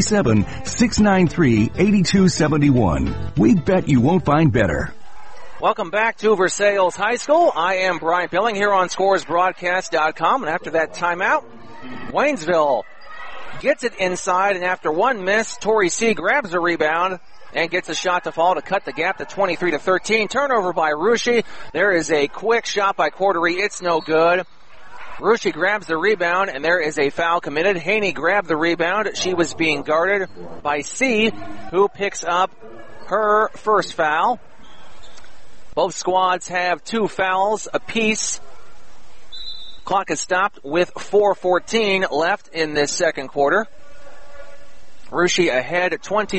937-693-8271. We bet you won't find better. Welcome back to Versailles High School. I am Brian Pilling here on ScoresBroadcast.com. And after that timeout, Waynesville gets it inside, and after one miss, Tori C. grabs the rebound and gets a shot to fall to cut the gap to 23-13. Turnover by Russia. There is a quick shot by Cordery. It's no good. Russia grabs the rebound, and there is a foul committed. Haney grabbed the rebound. She was being guarded by C, who picks up her first foul. Both squads have 2 fouls apiece. Clock is stopped with 4:14 left in this second quarter. Russia ahead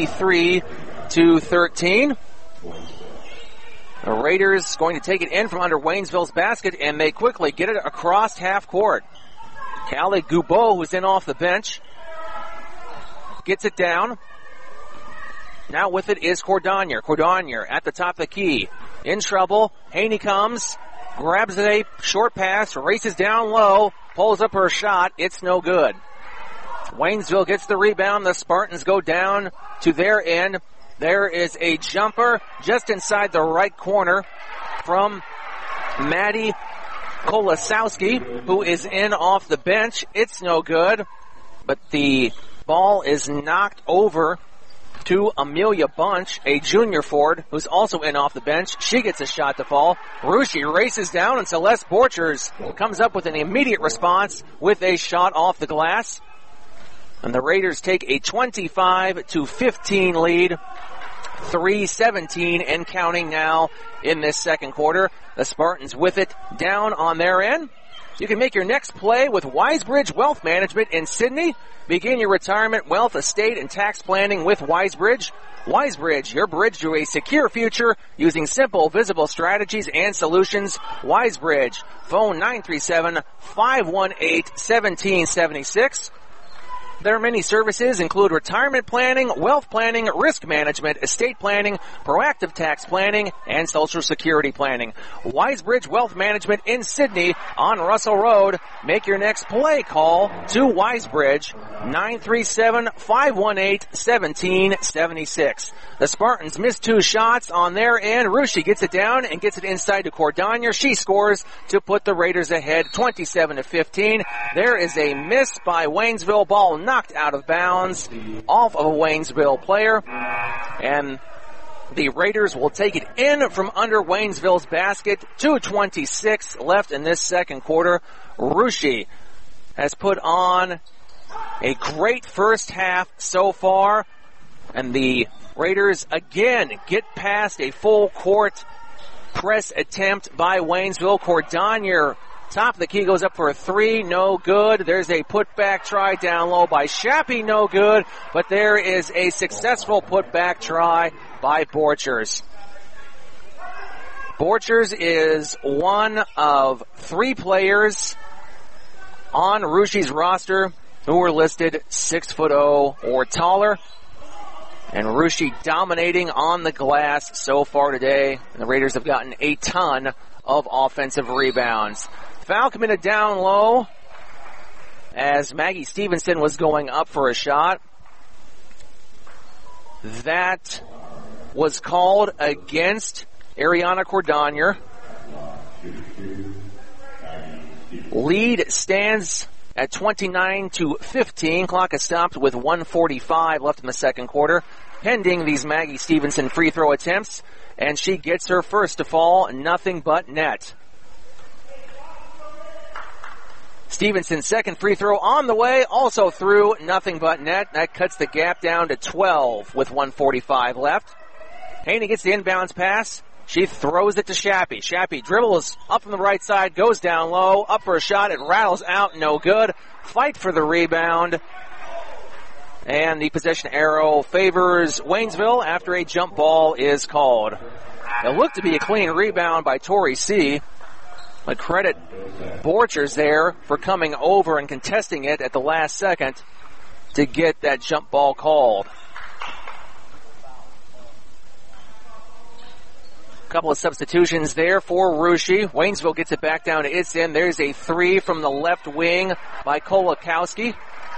23-13. The Raiders going to take it in from under Waynesville's basket, and they quickly get it across half court. Callie Goubeau, who's in off the bench, gets it down. Now with it is Cordonier. Cordonier at the top of the key. In trouble. Haney comes, grabs a short pass, races down low, pulls up her shot. It's no good. Waynesville gets the rebound. The Spartans go down to their end. There is a jumper just inside the right corner from Maddie Kolosowski, who is in off the bench. It's no good, but the ball is knocked over to Amelia Bunch, a junior forward, who's also in off the bench. She gets a shot to fall. Russia races down, and Celeste Borchers comes up with an immediate response with a shot off the glass. And the Raiders take a 25-15 lead. 3:17 and counting now in this second quarter. The Spartans with it down on their end. You can make your next play with Wisebridge Wealth Management in Sydney. Begin your retirement, wealth, estate, and tax planning with Wisebridge. Wisebridge, your bridge to a secure future using simple, visible strategies and solutions. Wisebridge, phone 937-518-1776. Their many services include retirement planning, wealth planning, risk management, estate planning, proactive tax planning, and Social Security planning. Wisebridge Wealth Management in Sydney on Russell Road. Make your next play call to Wisebridge, 937-518-1776. The Spartans missed 2 shots on their end. Russia gets it down and gets it inside to Cordonier. She scores to put the Raiders ahead 27-15. There is a miss by Waynesville. Ball knocked out of bounds off of a Waynesville player. And the Raiders will take it in from under Waynesville's basket. 2:26 left in this second quarter. Russia has put on a great first half so far. And the Raiders again get past a full court press attempt by Waynesville. Cordonier, top of the key, goes up for a 3, no good. There's a putback try down low by Shappy, no good. But there is a successful putback try by Borchers. Borchers is one of 3 players on Russia's roster who are listed 6'0" or taller. And Russia dominating on the glass so far today. And the Raiders have gotten a ton of offensive rebounds. Foul committed down low as Maggie Stevenson was going up for a shot. That was called against Ariana Cordonier. Lead stands at 29-15. Clock is stopped with 1:45 left in the second quarter, pending these Maggie Stevenson free throw attempts, and she gets her first to fall, nothing but net. Stevenson's second free throw on the way, also through, nothing but net. That cuts the gap down to 12 with 1:45 left. Haney gets the inbounds pass She throws it to Shappy. Shappy dribbles up from the right side, goes down low, up for a shot. It rattles out, no good. Fight for the rebound. And the possession arrow favors Waynesville after a jump ball is called. It looked to be a clean rebound by Tori C. But credit Borchers there for coming over and contesting it at the last second to get that jump ball called. Couple of substitutions there for Russia. Waynesville gets it back down to its end. There's a three from the left wing by Kolakowski.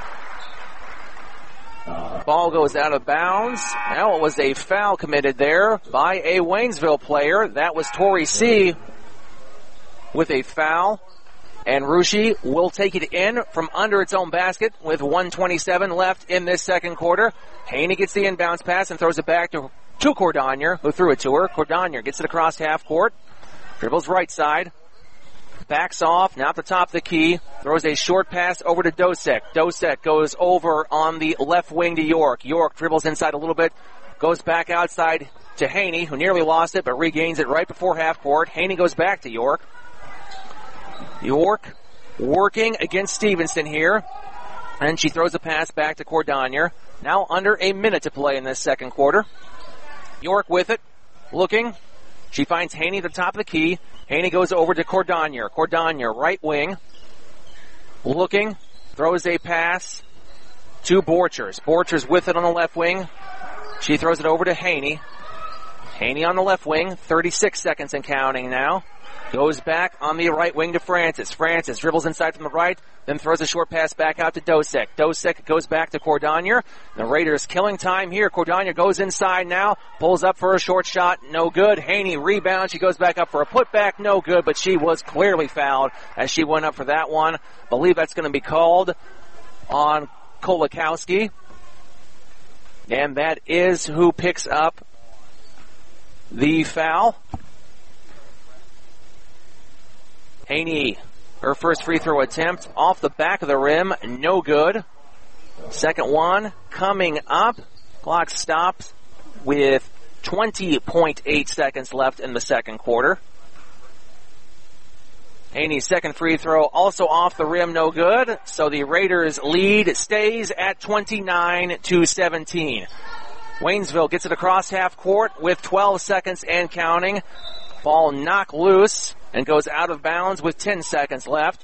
Ball goes out of bounds. Now it was a foul committed there by a Waynesville player. That was Tori C. with a foul. And Russia will take it in from under its own basket with 1:27 left in this second quarter. Haney gets the inbounds pass and throws it back to Cordonier, who threw it to her. Cordonier gets it across half court. Dribbles right side. Backs off, now at the top of the key. Throws a short pass over to Dosek. Dosek goes over on the left wing to York. York dribbles inside a little bit. Goes back outside to Haney, who nearly lost it, but regains it right before half court. Haney goes back to York. York working against Stevenson here. And she throws a pass back to Cordonier. Now under a minute to play in this second quarter. York with it, looking. She finds Haney at the top of the key. Haney goes over to Cordonier. Cordonier, right wing. Looking, throws a pass to Borchers. Borchers with it on the left wing. She throws it over to Haney. Haney on the left wing, 36 seconds and counting now. Goes back on the right wing to Francis. Francis dribbles inside from the right, then throws a short pass back out to Dosek. Dosek goes back to Cordonier. The Raiders killing time here. Cordonier goes inside now, pulls up for a short shot, no good. Haney rebounds. She goes back up for a putback, no good, but she was clearly fouled as she went up for that one. Believe that's going to be called on Kolakowski. And that is who picks up the foul. Haney, her first free throw attempt off the back of the rim, no good. Second one coming up. Clock stops with 20.8 seconds left in the second quarter. Haney's second free throw also off the rim, no good. So the Raiders lead stays at 29-17. Waynesville gets it across half court with 12 seconds and counting. Ball knocked loose and goes out of bounds with 10 seconds left.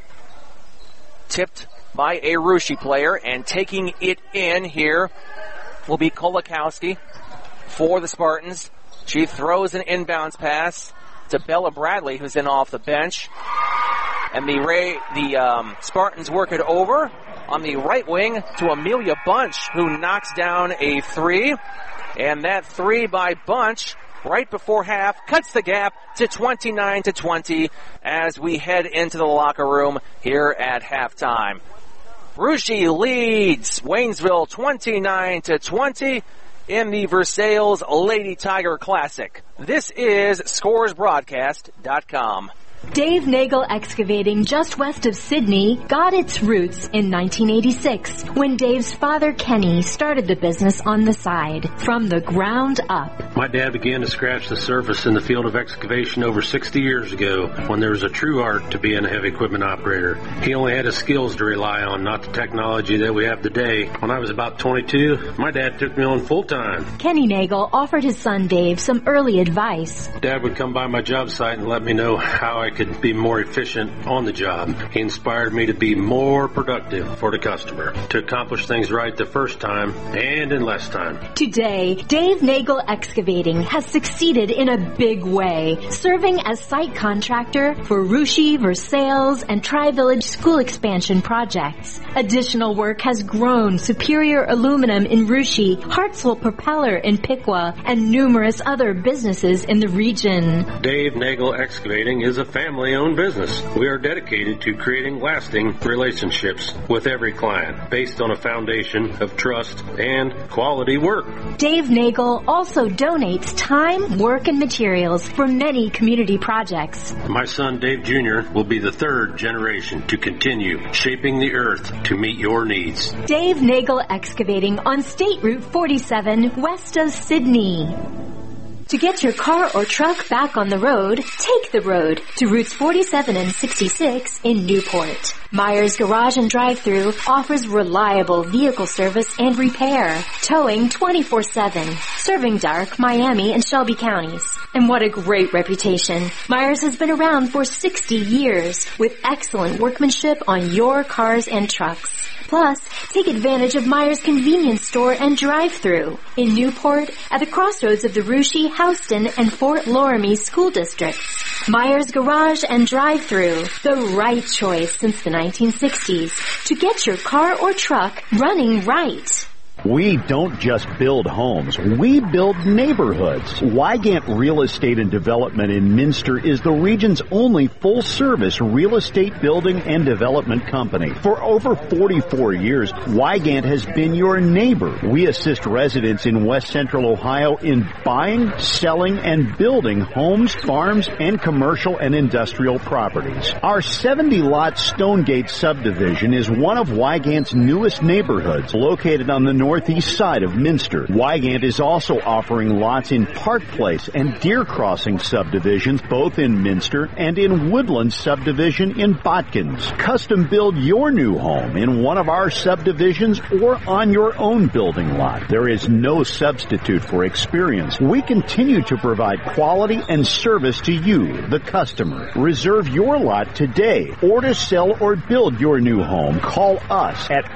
Tipped by a Russia player, and taking it in here will be Kolakowski for the Spartans. She throws an inbounds pass to Bella Bradley, who's in off the bench. And the Spartans work it over on the right wing to Amelia Bunch, who knocks down a three. And that three by Bunch right before half cuts the gap to 29-20 as we head into the locker room here at halftime. Russia leads Waynesville 29-20 in the Versailles Lady Tiger Classic. This is ScoresBroadcast.com. Dave Nagel Excavating, just west of Sydney, got its roots in 1986 when Dave's father Kenny started the business on the side, from the ground up. My dad began to scratch the surface in the field of excavation over 60 years ago when there was a true art to being a heavy equipment operator. He only had his skills to rely on, not the technology that we have today. When I was about 22, my dad took me on full time. Kenny Nagel offered his son Dave some early advice. Dad would come by my job site and let me know how I could be more efficient on the job. He inspired me to be more productive for the customer, to accomplish things right the first time and in less time. Today, Dave Nagel Excavating has succeeded in a big way, serving as site contractor for Russia, Versailles, and Tri-Village school expansion projects. Additional work has grown Superior Aluminum in Russia, Hartsville Propeller in Piqua, and numerous other businesses in the region. Dave Nagel Excavating is a family-owned business. We are dedicated to creating lasting relationships with every client based on a foundation of trust and quality work. Dave Nagel also donates time, work, and materials for many community projects. My son Dave Jr. will be the third generation to continue shaping the earth to meet your needs. Dave Nagel Excavating on State Route 47 west of Sydney. To get your car or truck back on the road, take the road to routes 47 and 66 in Newport. Myers Garage and Drive-Thru offers reliable vehicle service and repair, towing 24/7, serving Dark, Miami, and Shelby counties. And what a great reputation. Myers has been around for 60 years with excellent workmanship on your cars and trucks. Plus, take advantage of Myers Convenience Store and Drive-Thru in Newport at the crossroads of the Russia, Houston, and Fort Loramie school districts. Myers Garage and Drive-Thru, the right choice since the 1960s to get your car or truck running right. We don't just build homes, we build neighborhoods. Wygant Real Estate and Development in Minster is the region's only full-service real estate building and development company. For over 44 years, Wygant has been your neighbor. We assist residents in West Central Ohio in buying, selling, and building homes, farms, and commercial and industrial properties. Our 70-lot Stonegate subdivision is one of Wygant's newest neighborhoods, located on the northeast side of Minster. Wygant is also offering lots in Park Place and Deer Crossing subdivisions, both in Minster, and in Woodland subdivision in Botkins. Custom build your new home in one of our subdivisions or on your own building lot. There is no substitute for experience. We continue to provide quality and service to you, the customer. Reserve your lot today, or to sell or build your new home, call us at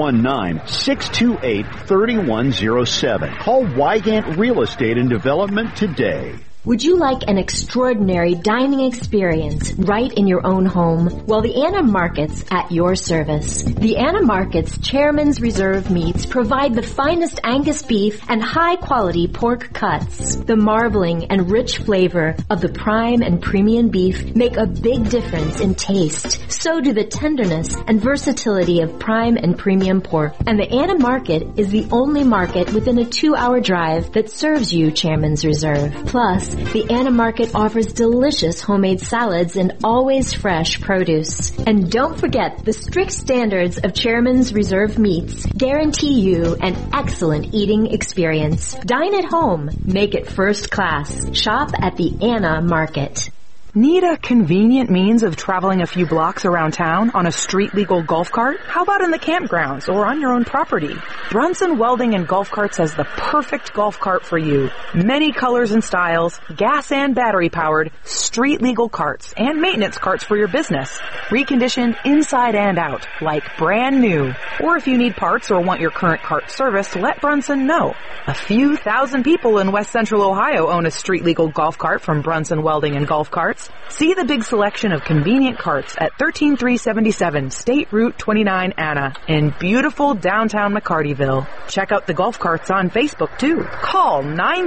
419-628-3107. Call Wygant Real Estate and Development today. Would you like an extraordinary dining experience right in your own home? Well, the Anna Markets at your service. The Anna Markets Chairman's Reserve meats provide the finest Angus beef and high-quality pork cuts. The marbling and rich flavor of the prime and premium beef make a big difference in taste. So do the tenderness and versatility of prime and premium pork. And the Anna Market is the only market within a 2-hour drive that serves you Chairman's Reserve. Plus, the Anna Market offers delicious homemade salads and always fresh produce. And don't forget, the strict standards of Chairman's Reserve meats guarantee you an excellent eating experience. Dine at home. Make it first class. Shop at the Anna Market. Need a convenient means of traveling a few blocks around town on a street-legal golf cart? How about in the campgrounds or on your own property? Brunson Welding and Golf Carts has the perfect golf cart for you. Many colors and styles, gas and battery-powered, street-legal carts, and maintenance carts for your business. Reconditioned inside and out, like brand new. Or if you need parts or want your current cart serviced, let Brunson know. A few thousand people in West Central Ohio own a street-legal golf cart from Brunson Welding and Golf Carts. See the big selection of convenient carts at 13377 State Route 29 Anna in beautiful downtown McCartyville. Check out the golf carts on Facebook too. Call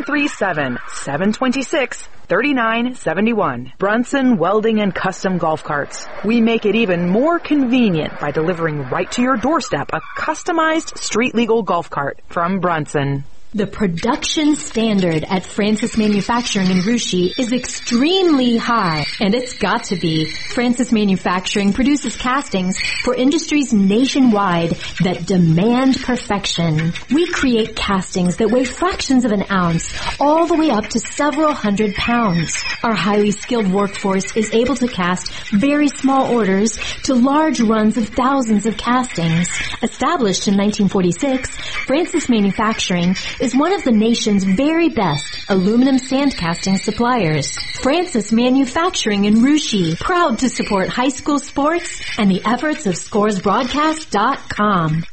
937-726-3971. Brunson Welding and Custom Golf Carts. We make it even more convenient by delivering right to your doorstep a customized street legal golf cart from Brunson. The production standard at Francis Manufacturing in Russia is extremely high, and it's got to be. Francis Manufacturing produces castings for industries nationwide that demand perfection. We create castings that weigh fractions of an ounce, all the way up to several hundred pounds. Our highly skilled workforce is able to cast very small orders to large runs of thousands of castings. Established in 1946, Francis Manufacturing is one of the nation's very best aluminum sand casting suppliers. Francis Manufacturing in Russia, proud to support high school sports and the efforts of ScoresBroadcast.com.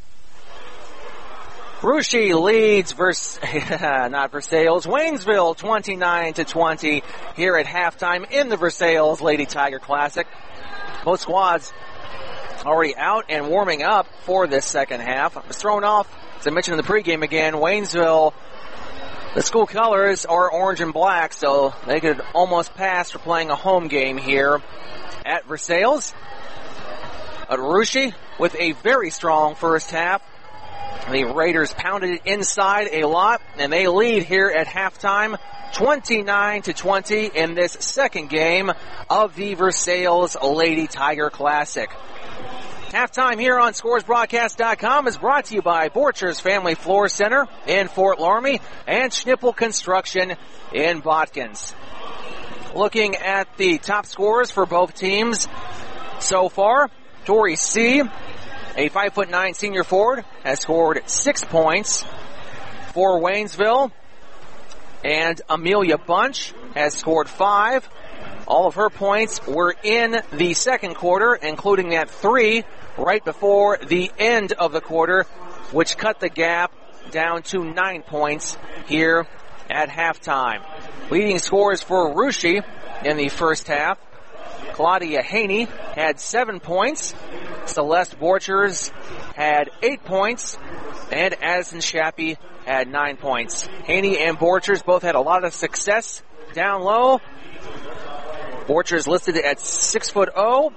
Russia leads not Versailles, Waynesville 29-20 here at halftime in the Versailles Lady Tiger Classic. Both squads already out and warming up for this second half. It was thrown off, as I mentioned in the pregame again. Waynesville, the school colors are orange and black, so they could almost pass for playing a home game here at Versailles. Russia with a very strong first half. The Raiders pounded it inside a lot, and they lead here at halftime 29-20 in this second game of the Versailles Lady Tiger Classic. Halftime here on ScoresBroadcast.com is brought to you by Borchers Family Floor Center in Fort Laramie and Schnippel Construction in Botkins. Looking at the top scorers for both teams so far, Tori C., a 5'9" senior forward, has scored 6 points for Waynesville, and Amelia Bunch has scored 5. All of her points were in the second quarter, including that 3 right before the end of the quarter, which cut the gap down to 9 points here at halftime. Leading scorers for Russia in the first half, Claudia Haney had 7 points, Celeste Borchers had 8 points, and Addison Shappy had 9 points. Haney and Borchers both had a lot of success down low. Borchers listed at 6'0",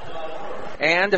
and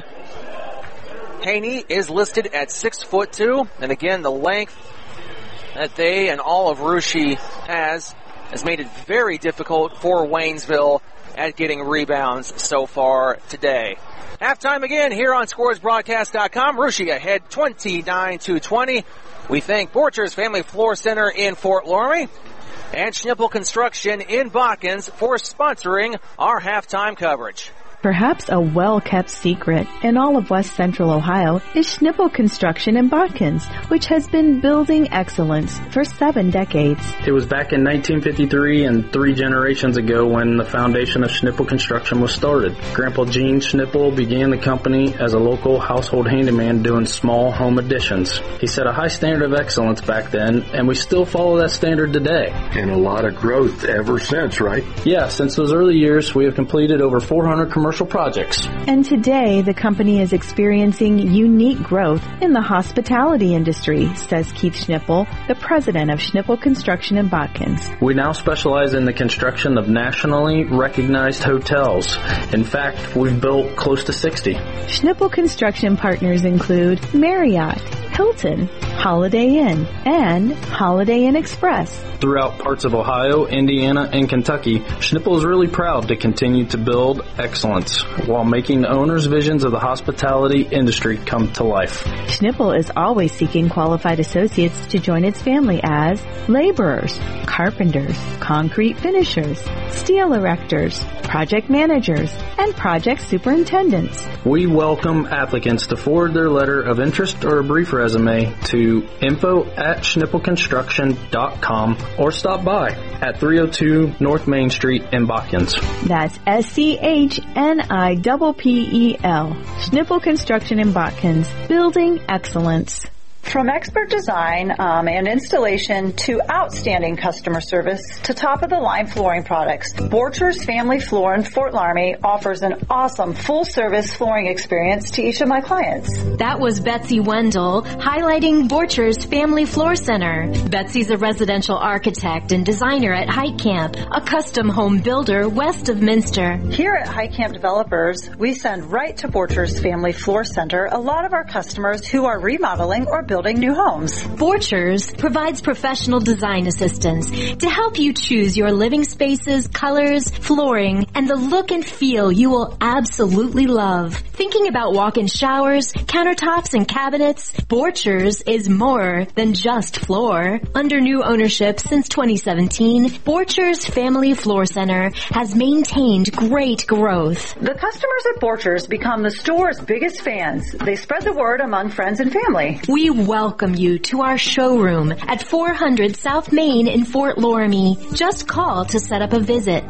Haney is listed at 6'2", and again, the length that they and all of Russia has made it very difficult for Waynesville at getting rebounds so far today. Halftime again here on ScoresBroadcast.com. Russia ahead 29-20. We thank Borchers Family Floor Center in Fort Laramie and Schnippel Construction in Botkins for sponsoring our halftime coverage. Perhaps a well-kept secret in all of West Central Ohio is Schnippel Construction in Botkins, which has been building excellence for 7 decades. It was back in 1953 and 3 generations ago when the foundation of Schnippel Construction was started. Grandpa Gene Schnippel began the company as a local household handyman doing small home additions. He set a high standard of excellence back then, and we still follow that standard today. And a lot of growth ever since, right? Yeah, since those early years, we have completed over 400 commercial projects. And today, the company is experiencing unique growth in the hospitality industry, says Keith Schnippel, the president of Schnippel Construction in Botkins. We now specialize in the construction of nationally recognized hotels. In fact, we've built close to 60. Schnippel Construction partners include Marriott, Hilton, Holiday Inn, and Holiday Inn Express. Throughout parts of Ohio, Indiana, and Kentucky, Schnippel is really proud to continue to build excellence while making the owners' visions of the hospitality industry come to life. Schnippel is always seeking qualified associates to join its family as laborers, carpenters, concrete finishers, steel erectors, project managers, and project superintendents. We welcome applicants to forward their letter of interest or a brief resume to info@schnippelconstruction.com or stop by at 302 North Main Street in Botkins. That's SCHNIPPEL. Schnippel Construction in Botkins. Building excellence. From expert design and installation to outstanding customer service to top-of-the-line flooring products, Borchers Family Floor in Fort Laramie offers an awesome full-service flooring experience to each of my clients. That was Betsy Wendell highlighting Borchers Family Floor Center. Betsy's a residential architect and designer at Heitkamp, a custom home builder west of Minster. Here at Heitkamp Developers, we send right to Borchers Family Floor Center a lot of our customers who are remodeling or building new homes. Borchers provides professional design assistance to help you choose your living spaces, colors, flooring, and the look and feel you will absolutely love. Thinking about walk-in showers, countertops, and cabinets? Borchers is more than just floor. Under new ownership since 2017, Borchers Family Floor Center has maintained great growth. The customers at Borchers become the store's biggest fans. They spread the word among friends and family. We welcome you to our showroom at 400 South Main in Fort Laramie. Just call to set up a visit.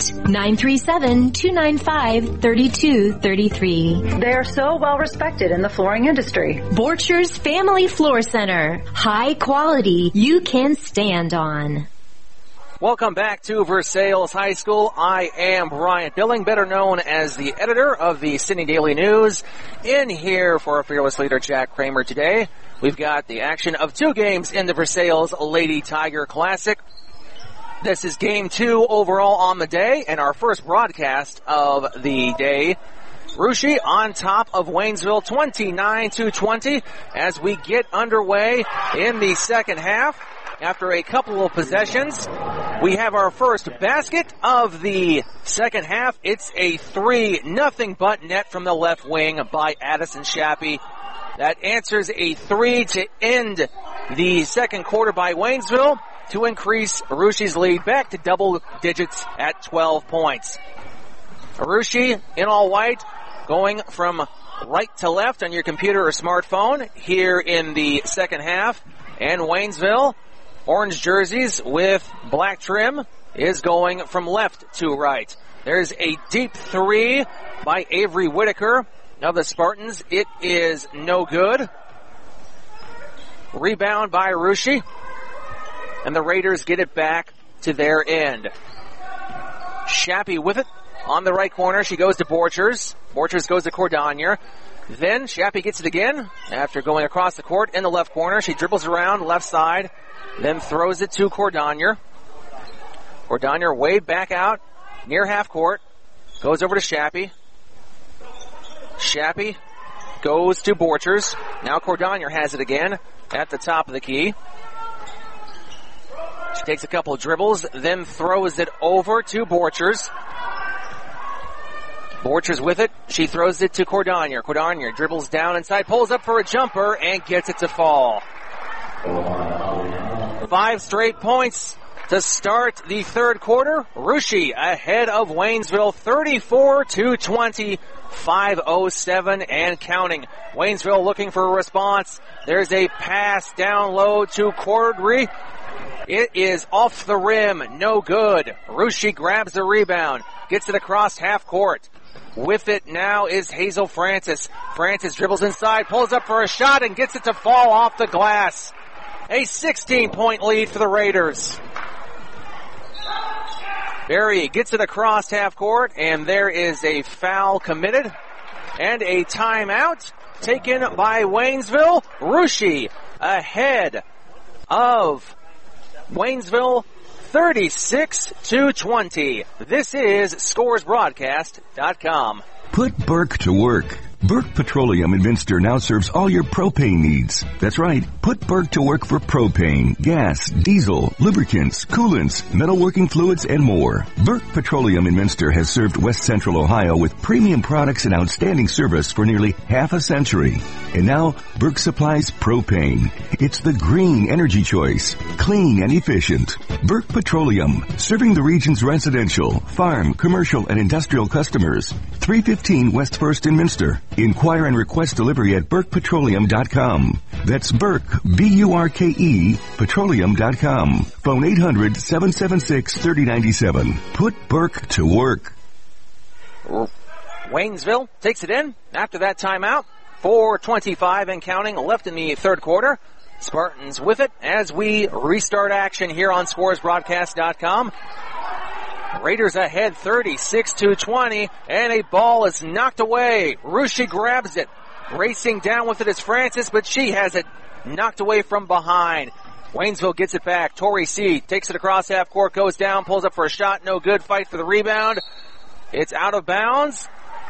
937-295-3233. They are so well respected in the flooring industry. Borchers Family Floor Center. High quality you can stand on. Welcome back to Versailles High School. I am Brian Billing, better known as the editor of the Sydney Daily News. In here for our fearless leader, Jack Kramer, today. We've got the action of 2 games in the Versailles Lady Tiger Classic. This is game 2 overall on the day and our first broadcast of the day. Russia on top of Waynesville 29-20 as we get underway in the second half. After a couple of possessions, we have our first basket of the second half. It's a 3-0 but net from the left wing by Addison Shappy. That answers a 3 to end the second quarter by Waynesville to increase Arushi's lead back to double digits at 12 points. Arushi in all white, going from right to left on your computer or smartphone here in the second half. And Waynesville, orange jerseys with black trim, is going from left to right. There's a deep 3 by Avery Whitaker of the Spartans. It is no good. Rebound by Arushi. And the Raiders get it back to their end. Shappy with it on the right corner. She goes to Borchers. Borchers goes to Cordonier. Then Shappy gets it again after going across the court in the left corner. She dribbles around left side, then throws it to Cordonier. Cordonier way back out near half court. Goes over to Shappy. Shappy goes to Borchers. Now Cordonier has it again at the top of the key. She takes a couple of dribbles, then throws it over to Borchers. Borchers with it. She throws it to Cordonier. Cordonier dribbles down inside, pulls up for a jumper, and gets it to fall. 5 straight points to start the third quarter. Arushi ahead of Waynesville 34-20. 5:07 and counting. Waynesville looking for a response. There's a pass down low to Cordry. It is off the rim. No good. Arushi grabs the rebound. Gets it across half court. With it now is Hazel Francis. Francis dribbles inside, pulls up for a shot, and gets it to fall off the glass. A 16-point lead for the Raiders. Berry gets it across half court, and there is a foul committed. And a timeout taken by Waynesville. Arushi ahead of Waynesville 36-20. This is ScoresBroadcast.com. Put Burke to work. Burke Petroleum in Minster now serves all your propane needs. That's right. Put Burke to work for propane, gas, diesel, lubricants, coolants, metalworking fluids, and more. Burke Petroleum in Minster has served West Central Ohio with premium products and outstanding service for nearly half a century. And now, Burke supplies propane. It's the green energy choice. Clean and efficient. Burke Petroleum, serving the region's residential, farm, commercial, and industrial customers. 315 West 1st in Minster. Inquire and request delivery at BurkePetroleum.com. That's Burke, B-U-R-K-E, petroleum.com. Phone 800-776-3097. Put Burke to work. Waynesville takes it in after that timeout. 4:25 and counting left in the third quarter. Spartans with it as we restart action here on ScoresBroadcast.com. Raiders ahead 36-20, and a ball is knocked away. Arushi grabs it. Racing down with it is Francis, but she has it knocked away from behind. Waynesville gets it back. Tori C. takes it across half court, goes down, pulls up for a shot. No good. Fight for the rebound. It's out of bounds.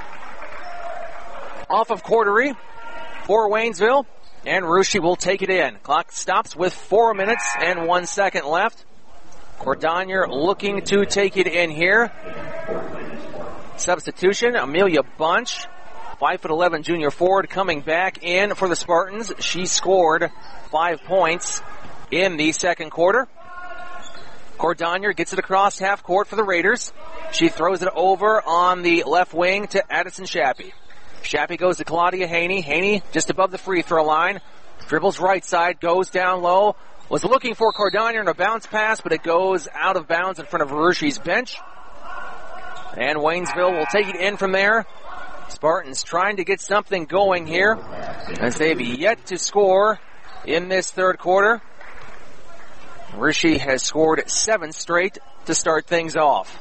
Off of Cordery for Waynesville, and Arushi will take it in. Clock stops with 4 minutes and 1 second left. Cordonier looking to take it in here. Substitution, Amelia Bunch, 5'11" junior forward, coming back in for the Spartans. She scored 5 points in the second quarter. Cordonier gets it across half court for the Raiders. She throws it over on the left wing to Addison Shappy. Shappy goes to Claudia Haney. Haney just above the free throw line. Dribbles right side, goes down low. Was looking for Cordonier in a bounce pass, but it goes out of bounds in front of Arushi's bench. And Waynesville will take it in from there. Spartans trying to get something going here as they've yet to score in this third quarter. Arushi has scored 7 straight to start things off.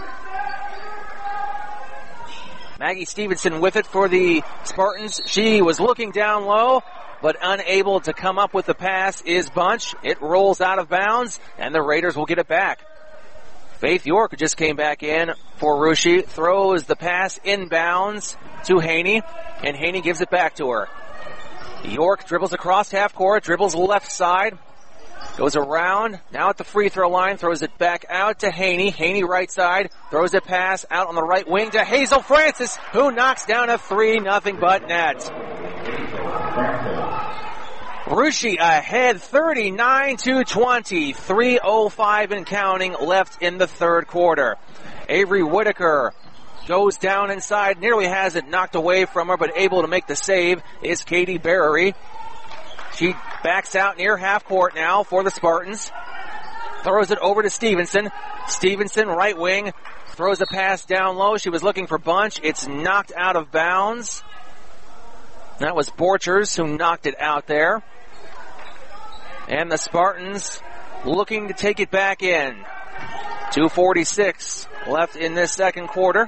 Maggie Stevenson with it for the Spartans. She was looking down low, but unable to come up with the pass is Bunch. It rolls out of bounds, and the Raiders will get it back. Faith York just came back in for Arushi, throws the pass inbounds to Haney, and Haney gives it back to her. York dribbles across half court, dribbles left side, Goes around, now at the free throw line, throws it back out to Haney. Haney right side, throws it pass out on the right wing to Hazel Francis, who knocks down a 3, nothing but net. Russia ahead 39-20, 3:05 and counting left in the third quarter. Avery Whitaker goes down inside, nearly has it knocked away from her, but able to make the save is Katie Barry. She backs out near half court now for the Spartans. Throws it over to Stevenson. Stevenson, right wing, throws a pass down low. She was looking for Bunch. It's knocked out of bounds. That was Borchers who knocked it out there. And the Spartans looking to take it back in. 2:46 left in this second quarter.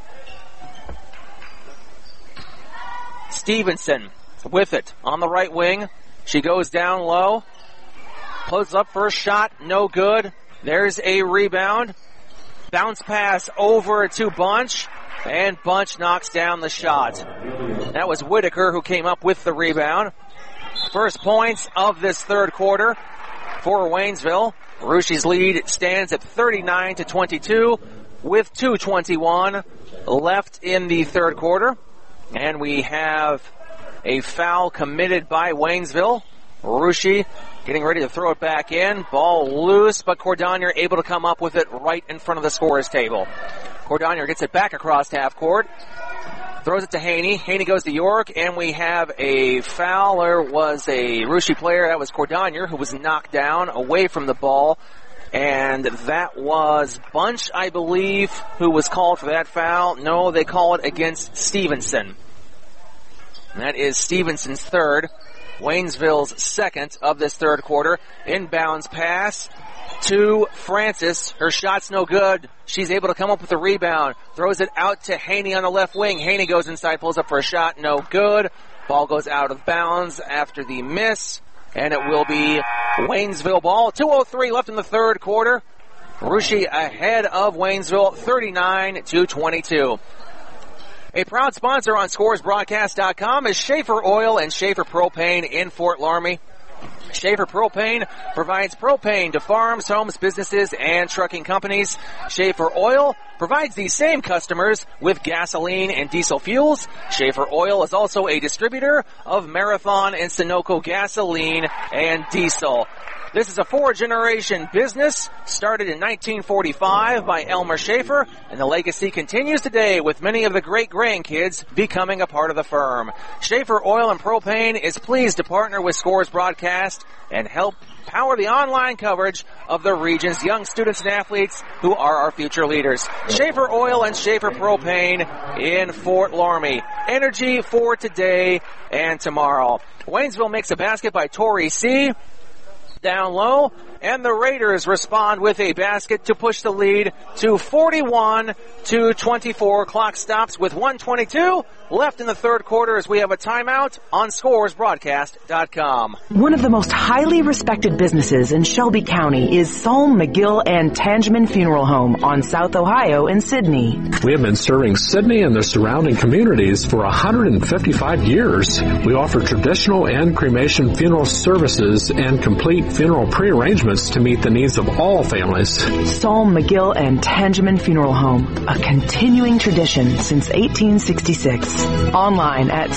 Stevenson with it on the right wing. She goes down low. Pulls up for a shot. No good. There's a rebound. Bounce pass over to Bunch. And Bunch knocks down the shot. That was Whitaker who came up with the rebound. First points of this third quarter for Waynesville. Russia's lead stands at 39-22 with 2:21 left in the third quarter. And we have a foul committed by Waynesville. Russia getting ready to throw it back in. Ball loose, but Cordonier able to come up with it right in front of the scorer's table. Cordonier gets it back across half court. Throws it to Haney. Haney goes to York, and we have a foul. There was a Russia player. That was Cordonier, who was knocked down away from the ball. And that was Bunch, I believe, who was called for that foul. No, they call it against Stevenson. And that is Stevenson's third. Waynesville's second of this third quarter. Inbounds pass to Francis. Her shot's no good. She's able to come up with a rebound. Throws it out to Haney on the left wing. Haney goes inside, pulls up for a shot. No good. Ball goes out of bounds after the miss. And it will be Waynesville ball. 2:03 left in the third quarter. Russia ahead of Waynesville 39-22. A proud sponsor on ScoresBroadcast.com is Schaefer Oil and Schaefer Propane in Fort Laramie. Schaefer Propane provides propane to farms, homes, businesses, and trucking companies. Schaefer Oil provides these same customers with gasoline and diesel fuels. Schaefer Oil is also a distributor of Marathon and Sunoco gasoline and diesel. This is a four-generation business started in 1945 by Elmer Schaefer, and the legacy continues today with many of the great grandkids becoming a part of the firm. Schaefer Oil and Propane is pleased to partner with Scores Broadcast and help power the online coverage of the region's young students and athletes who are our future leaders. Schaefer Oil and Schaefer Propane in Fort Laramie. Energy for today and tomorrow. Waynesville makes a basket by Tori C. Down low, and the Raiders respond with a basket to push the lead to 41-24. Clock stops with 1:22 left in the third quarter as we have a timeout on ScoresBroadcast.com. One of the most highly respected businesses in Shelby County is Salm, McGill, and Tangeman Funeral Home on South Ohio in Sidney. We have been serving Sidney and the surrounding communities for 155 years. We offer traditional and cremation funeral services and complete funeral pre-arrangements to meet the needs of all families. Salm, McGill, and Tangeman Funeral Home, a continuing tradition since 1866. Online at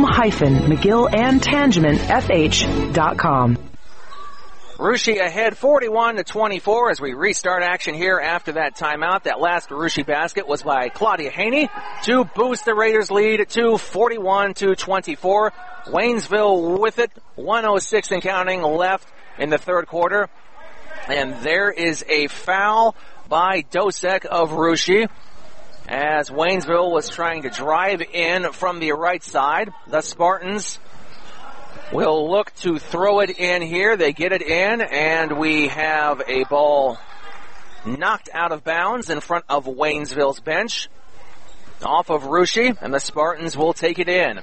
salm-mcgillandtangemanfh.com. Russia ahead 41-24 as we restart action here after that timeout. That last Russia basket was by Claudia Haney to boost the Raiders' lead to 41-24. Waynesville with it, 1:06 and counting left in the third quarter. And there is a foul by Dosek of Russia as Waynesville was trying to drive in from the right side. The Spartans will look to throw it in here. They get it in, and we have a ball knocked out of bounds in front of Waynesville's bench off of Russia, and the Spartans will take it in.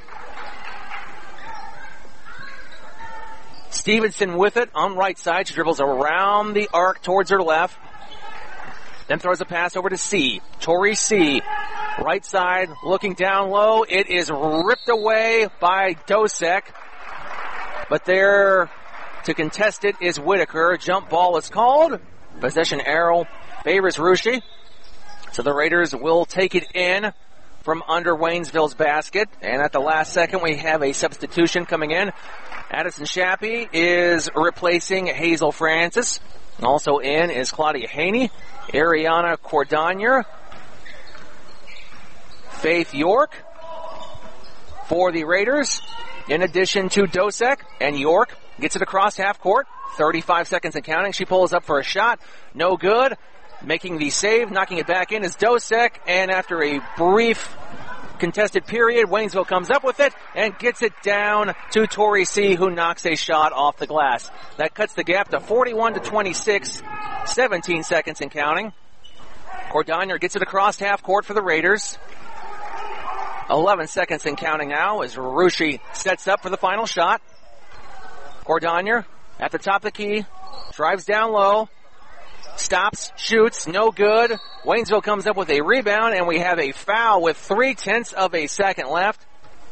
Stevenson with it on right side. She dribbles around the arc towards her left. Then throws a pass over to C. Tori C. Right side, looking down low. It is ripped away by Dosek. But there To contest it is Whitaker. Jump ball is called. Possession arrow favors Russia. So the Raiders will take it in from under Waynesville's basket. And at the last second, we have a substitution coming in. Addison Shappy is replacing Hazel Francis. Also in is Claudia Haney, Ariana Cordonier, Faith York for the Raiders, in addition to Dosek. And York gets it across half court. 35 seconds and counting. She pulls up for a shot. No good. Making the save, knocking it back in is Dosek. And after a brief contested period, Waynesville comes up with it and gets it down to Tori C., who knocks a shot off the glass. That cuts the gap to 41-26, 17 seconds and counting. Cordonier gets it across half court for the Raiders. 11 seconds and counting now as Russia sets up for the final shot. Cordonier at the top of the key, drives down low, stops, shoots, no good. Waynesville comes up with a rebound, and we have a foul with 0.3 of a second left.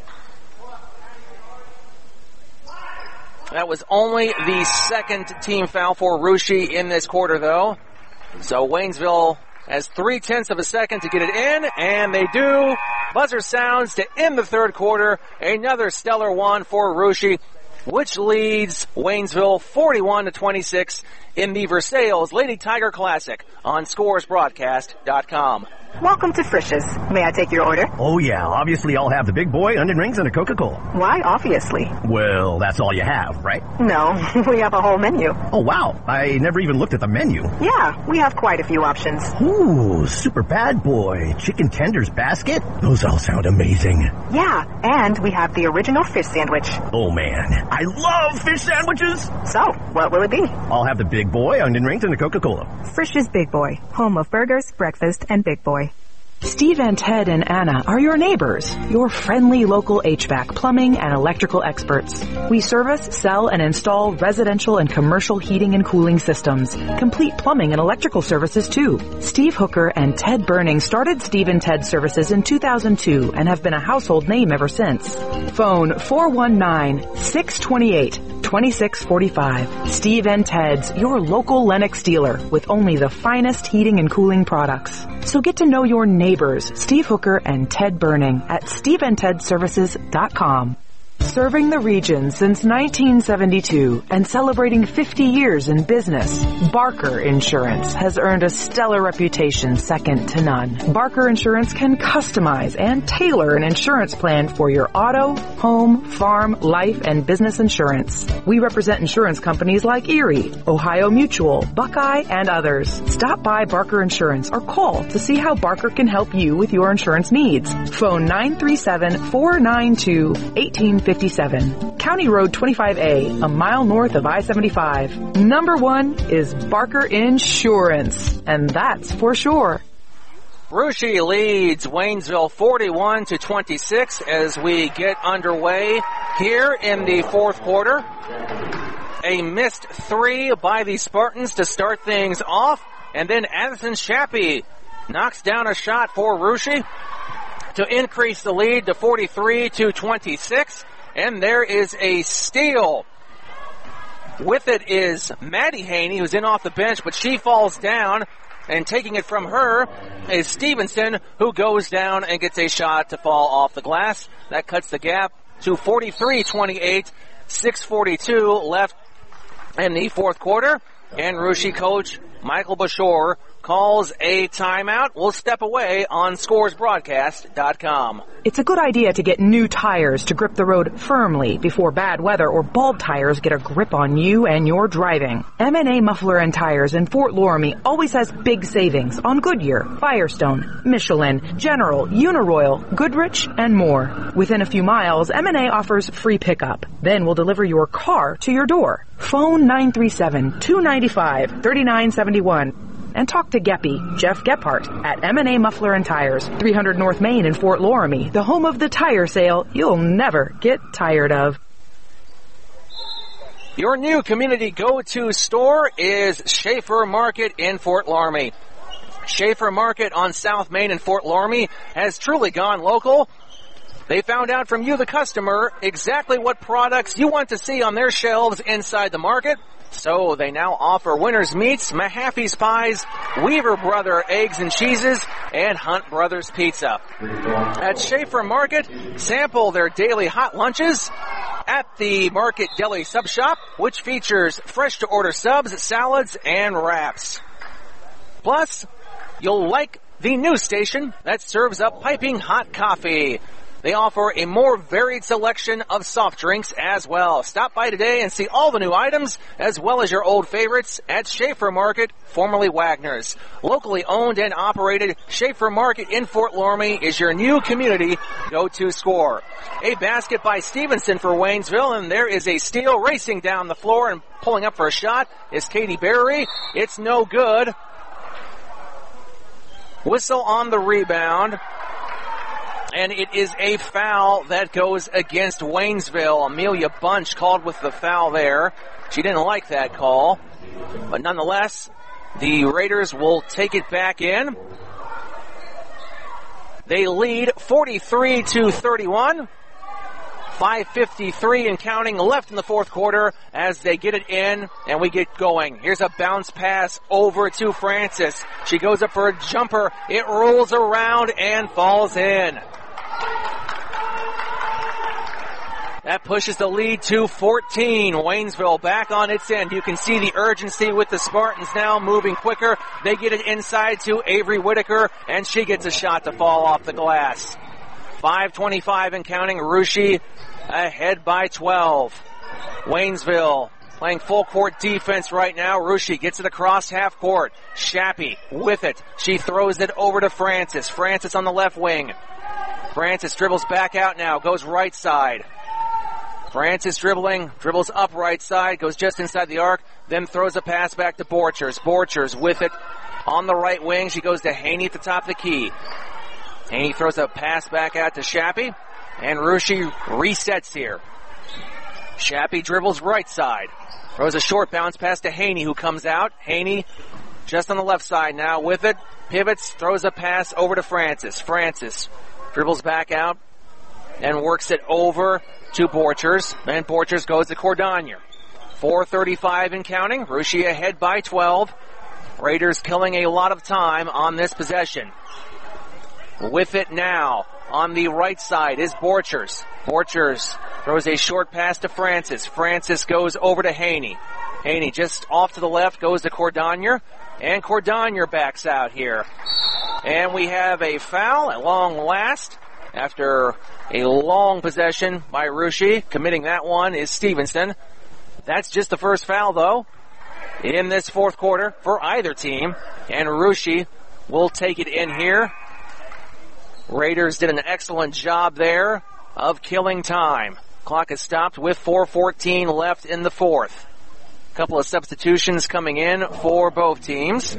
That was only the second team foul for Russia in this quarter, though. So Waynesville has 0.3 of a second to get it in, and they do. Buzzer sounds to end the third quarter. Another stellar one for Russia, which leads Waynesville 41-26 in the Versailles Lady Tiger Classic on ScoresBroadcast.com. Welcome to Frisch's. May I take your order? Oh yeah, obviously I'll have the big boy, onion rings, and a Coca-Cola. Why obviously? Well, that's all you have, right? No, we have a whole menu. Oh wow, I never even looked at the menu. Yeah, we have quite a few options. Ooh, super bad boy, chicken tenders basket? Those all sound amazing. Yeah, and we have the original fish sandwich. Oh man, I love fish sandwiches! So, what will it be? I'll have the big boy, onion rings, and a Coca-Cola. Frisch's Big Boy, home of burgers, breakfast, and Big Boy. Steve and Ted and Anna are your neighbors, your friendly local HVAC, plumbing, and electrical experts. We service, sell, and install residential and commercial heating and cooling systems. Complete plumbing and electrical services, too. Steve Hooker and Ted Burning started Steve and Ted Services in 2002 and have been a household name ever since. Phone 419-628-2645. Steve and Ted's, your local Lennox dealer with only the finest heating and cooling products. So get to know your neighbors, Steve Hooker and Ted Burning, at SteveandTedServices.com. Serving the region since 1972 and celebrating 50 years in business, Barker Insurance has earned a stellar reputation second to none. Barker Insurance can customize and tailor an insurance plan for your auto, home, farm, life, and business insurance. We represent insurance companies like Erie, Ohio Mutual, Buckeye, and others. Stop by Barker Insurance or call to see how Barker can help you with your insurance needs. Phone 937-492-1857. County Road 25A, a mile north of I-75. Number one is Barker Insurance, and that's for sure. Russia leads Waynesville 41-26 as we get underway here in the fourth quarter. A missed three by the Spartans to start things off, and then Addison Shappy knocks down a shot for Russia to increase the lead to 43-26. And there is a steal. With it is Maddie Haney, who's in off the bench, but she falls down. And taking it from her is Stevenson, who goes down and gets a shot to fall off the glass. That cuts the gap to 43-28, 6:42 left in the fourth quarter. And Russia coach Michael Bashore calls a timeout. We'll step away on ScoresBroadcast.com. It's a good idea to get new tires to grip the road firmly before bad weather or bald tires get a grip on you and your driving. M&A Muffler and Tires in Fort Loramie always has big savings on Goodyear, Firestone, Michelin, General, Uniroyal, Goodrich, and more. Within a few miles, M&A offers free pickup. Then we'll deliver your car to your door. Phone 937-295-3971. And talk to Geppy, Jeff Gephardt, at M&A Muffler and Tires, 300 North Main in Fort Loramie, the home of the tire sale you'll never get tired of. Your new community go-to store is Schaefer Market in Fort Loramie. Schaefer Market on South Main in Fort Loramie has truly gone local. They found out from you, the customer, exactly what products you want to see on their shelves inside the market. So they now offer Winners Meats, Mahaffey's Pies, Weaver Brother Eggs and Cheeses, and Hunt Brothers Pizza. At Schaefer Market, sample their daily hot lunches at the Market Deli Sub Shop, which features fresh-to-order subs, salads, and wraps. Plus, you'll like the new station that serves up piping hot coffee. They offer a more varied selection of soft drinks as well. Stop by today and see all the new items as well as your old favorites at Schaefer Market, formerly Wagner's. Locally owned and operated, Schaefer Market in Fort Loramie is your new community go-to score. A basket by Stevenson for Waynesville, and there is a steal racing down the floor and pulling up for a shot is Katie Berry. It's no good. Whistle on the rebound. And it is a foul that goes against Waynesville. Amelia Bunch called with the foul there. She didn't like that call. But nonetheless, the Raiders will take it back in. They lead 43-31. 5:53 and counting left in the fourth quarter as they get it in and we get going. Here's a bounce pass over to Francis. She goes up for a jumper. It rolls around and falls in. That pushes the lead to 14. Waynesville back on its end. You can see the urgency with the Spartans now moving quicker. They get it inside to Avery Whitaker, and she gets a shot to fall off the glass. 5:25 and counting. Russia ahead by 12. Waynesville playing full court defense right now. Russia gets it across half court. Shappy with it. She throws it over to Francis. Francis on the left wing. Francis dribbles back out now. Goes right side. Francis dribbles up right side. Goes just inside the arc. Then throws a pass back to Borchers. Borchers with it on the right wing. She goes to Haney at the top of the key. Haney throws a pass back out to Shappy, and Russia resets here. Shappy dribbles right side. Throws a short bounce pass to Haney, who comes out. Haney just on the left side now with it. Pivots, throws a pass over to Francis. Francis dribbles back out and works it over to Borchers. Then Borchers goes to Cordonier. 4:35 and counting. Russia ahead by 12. Raiders killing a lot of time on this possession. With it now on the right side is Borchers. Borchers throws a short pass to Francis. Francis goes over to Haney. Haney just off to the left goes to Cordonier. And Cordonier backs out here. And we have a foul at long last after a long possession by Russia. Committing that one is Stevenson. That's just the first foul, though, in this fourth quarter for either team. And Russia will take it in here. Raiders did an excellent job there of killing time. Clock is stopped with 4:14 left in the fourth. A couple of substitutions coming in for both teams.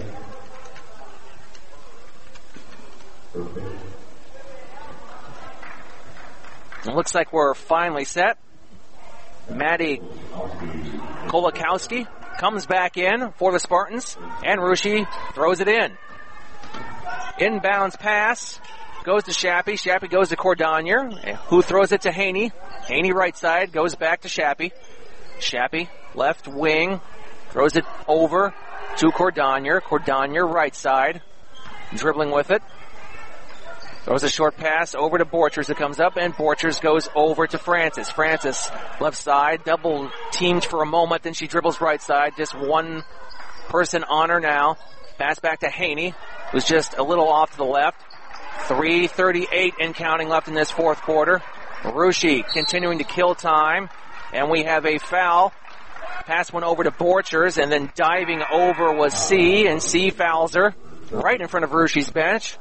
It looks like we're finally set. Maddie Kolakowski comes back in for the Spartans, and Russia throws it in. Inbounds pass goes to Shappy. Shappy goes to Cordonier, who throws it to Haney. Haney right side goes back to Shappy. Shappy left wing throws it over to Cordonier. Cordonier right side dribbling with it. Throws a short pass over to Borchers that comes up, and Borchers goes over to Francis. Francis left side, double teamed for a moment, then she dribbles right side. Just one person on her now. Pass back to Haney, who's just a little off to the left. 3:38 and counting left in this fourth quarter. Russia continuing to kill time, and we have a foul. Pass went over to Borchers, and then diving over was C, and C fouls her right in front of Russia's bench.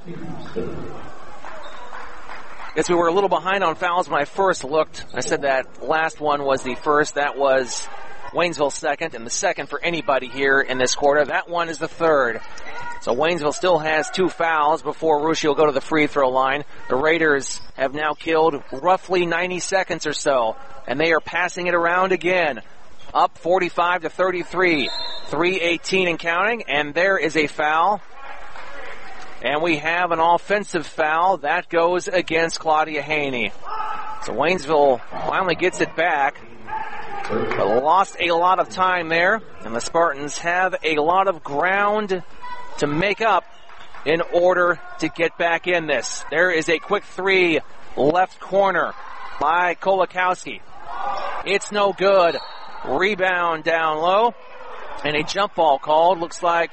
Guess we were a little behind on fouls when I first looked. I said that last one was the first. That was Waynesville's second, and the second for anybody here in this quarter. That one is the third. So Waynesville still has two fouls before Russia will go to the free throw line. The Raiders have now killed roughly 90 seconds or so, and they are passing it around again. Up 45-33, 3:18 and counting, and there is a foul. And we have an offensive foul that goes against Claudia Haney. So Waynesville finally gets it back. But lost a lot of time there, and the Spartans have a lot of ground to make up in order to get back in this. There is a quick three left corner by Kolakowski. It's no good. Rebound down low, and a jump ball called. Looks like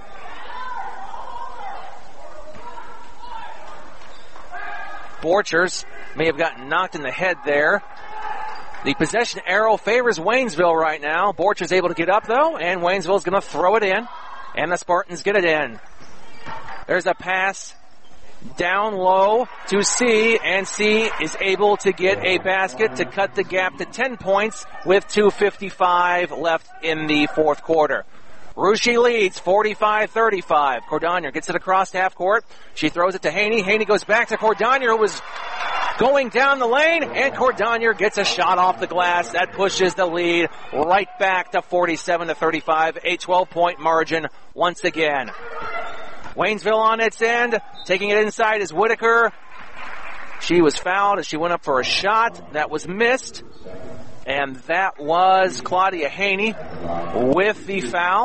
Borchers may have gotten knocked in the head there. The possession arrow favors Waynesville right now. Borchers able to get up, though, and Waynesville's going to throw it in, and the Spartans get it in. There's a pass down low to C, and C is able to get a basket to cut the gap to 10 points with 2:55 left in the fourth quarter. Russia leads 45-35. Cordonier gets it across half court. She throws it to Haney. Haney goes back to Cordonier, who was going down the lane, and Cordonier gets a shot off the glass. That pushes the lead right back to 47-35, a 12-point margin once again. Waynesville on its end, taking it inside is Whitaker. She was fouled as she went up for a shot. That was missed. And that was Claudia Haney with the foul.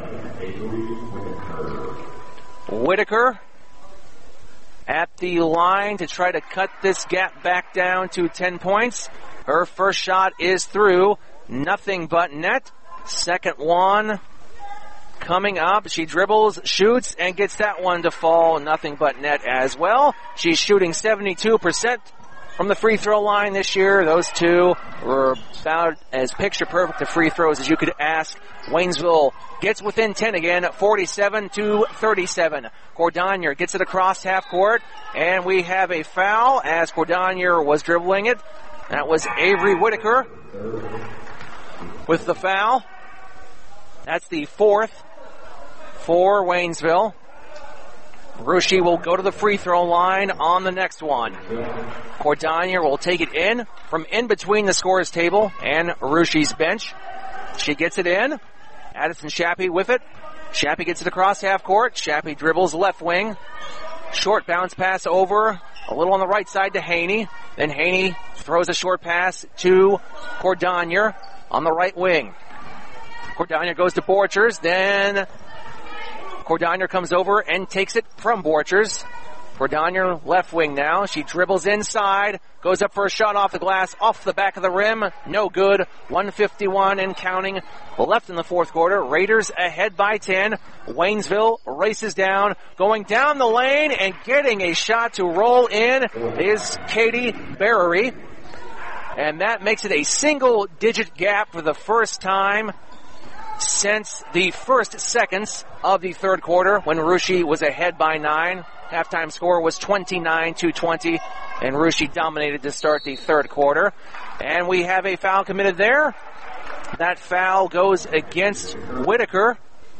Whitaker at the line to try to cut this gap back down to 10 points. Her first shot is through. Nothing but net. Second one coming up. She dribbles, shoots, and gets that one to fall. Nothing but net as well. She's shooting 72% from the free throw line this year. Those two were about as picture perfect to free throws as you could ask. Waynesville gets within 10 again at 47-37. Cordonier gets it across half court, and we have a foul as Cordonier was dribbling it. That was Avery Whitaker with the foul. That's the fourth for Waynesville. Russia will go to the free throw line on the next one. Cordonier will take it in from in between the scorer's table and Russia's bench. She gets it in. Addison Shappy with it. Shappy gets it across half court. Shappy dribbles left wing. Short bounce pass over a little on the right side to Haney. Then Haney throws a short pass to Cordonier on the right wing. Cordonier goes to Borchers. Then Cordonier comes over and takes it from Borchers. Cordonier left wing now. She dribbles inside, goes up for a shot off the glass, off the back of the rim. No good. 1:51 and counting left in the fourth quarter. Raiders ahead by 10. Waynesville races down, going down the lane and getting a shot to roll in is Katie Barry. And that makes it a single-digit gap for the first time since the first seconds of the third quarter when Russia was ahead by 9. Halftime score was 29-20, and Russia dominated to start the third quarter. And we have a foul committed there. That foul goes against Whitaker.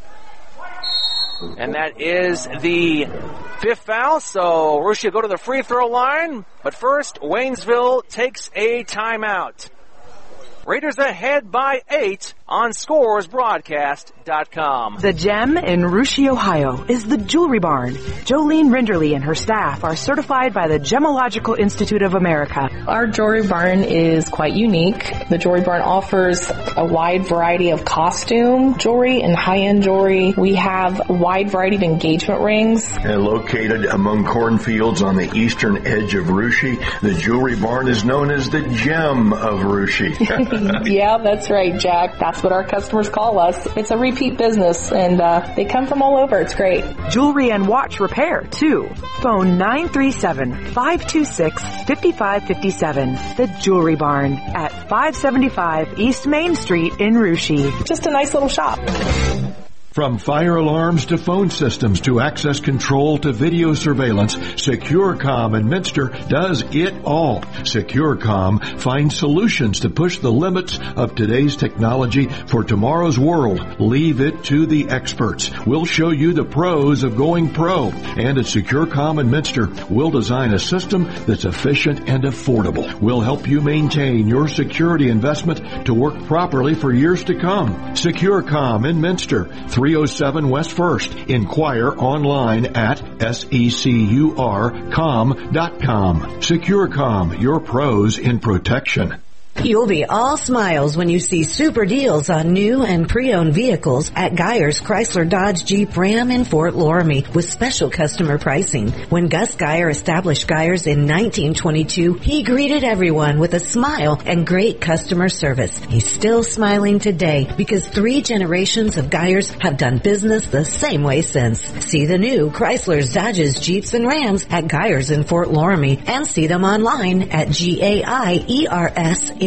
And that is the fifth foul, so Russia go to the free throw line. But first, Waynesville takes a timeout. Raiders ahead by 8 on ScoresBroadcast.com. The gem in Russia, Ohio is the Jewelry Barn. Jolene Rinderly and her staff are certified by the Gemological Institute of America. Our Jewelry Barn is quite unique. The Jewelry Barn offers a wide variety of costume jewelry and high-end jewelry. We have a wide variety of engagement rings. And located among cornfields on the eastern edge of Russia, the Jewelry Barn is known as the gem of Russia. Yeah, that's right, Jack. That's what our customers call us. It's a repeat business, and they come from all over. It's great. Jewelry and watch repair, too. Phone 937-526-5557. The Jewelry Barn at 575 East Main Street in Russia. Just a nice little shop. From fire alarms to phone systems to access control to video surveillance, SecureCom in Minster does it all. SecureCom finds solutions to push the limits of today's technology for tomorrow's world. Leave it to the experts. We'll show you the pros of going pro. And at SecureCom in Minster, we'll design a system that's efficient and affordable. We'll help you maintain your security investment to work properly for years to come. SecureCom in Minster, 307 West 1st. Inquire online at securcom.com. SecureCom, your pros in protection. You'll be all smiles when you see super deals on new and pre-owned vehicles at Geyer's Chrysler Dodge Jeep Ram in Fort Loramie with special customer pricing. When Gus Geyer established Geyer's in 1922, he greeted everyone with a smile and great customer service. He's still smiling today because 3 generations of Geyer's have done business the same way since. See the new Chrysler's, Dodges, Jeeps, and Rams at Geyer's in Fort Loramie and see them online at GAIERSinc.com.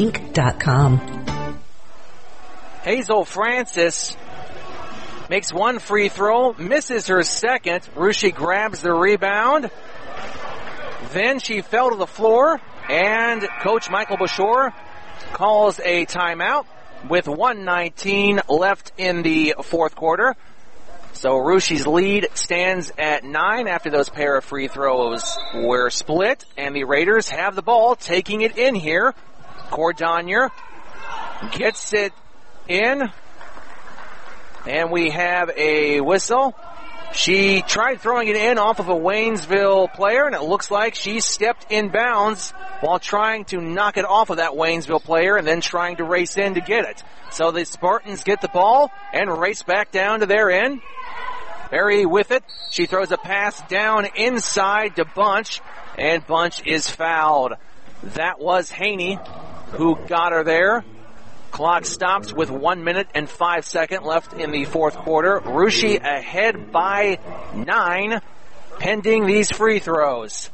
Hazel Francis makes one free throw, misses her second. Russia grabs the rebound. Then she fell to the floor, and Coach Michael Bashore calls a timeout with 1:19 left in the fourth quarter. So Russia's lead stands at 9 after those pair of free throws were split, and the Raiders have the ball, taking it in here. Cordonier gets it in, and we have a whistle. She tried throwing it in off of a Waynesville player, and it looks like she stepped in bounds while trying to knock it off of that Waynesville player and then trying to race in to get it. So the Spartans get the ball and race back down to their end. Berry with it. She throws a pass down inside to Bunch, and Bunch is fouled. That was Haney who got her there. Clock stops with 1 minute and 5 seconds left in the fourth quarter. Russia ahead by 9, pending these free throws.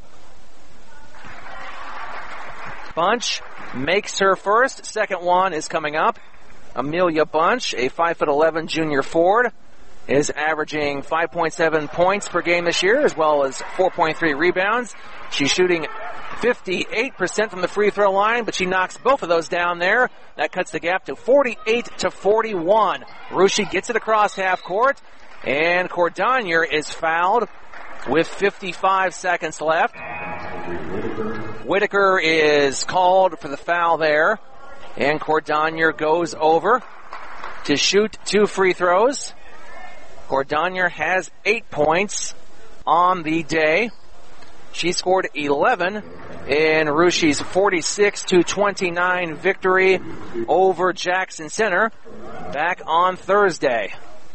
Bunch makes her first. Second one is coming up. Amelia Bunch, a 5'11" junior forward, is averaging 5.7 points per game this year, as well as 4.3 rebounds. She's shooting 58% from the free throw line, but she knocks both of those down there. That cuts the gap to 48-41. Russia gets it across half court, and Cordonier is fouled with 55 seconds left. Whitaker is called for the foul there, and Cordonier goes over to shoot 2 free throws. Cordonier has 8 points on the day. She scored 11 in Russia's 46-29 victory over Jackson Center back on Thursday.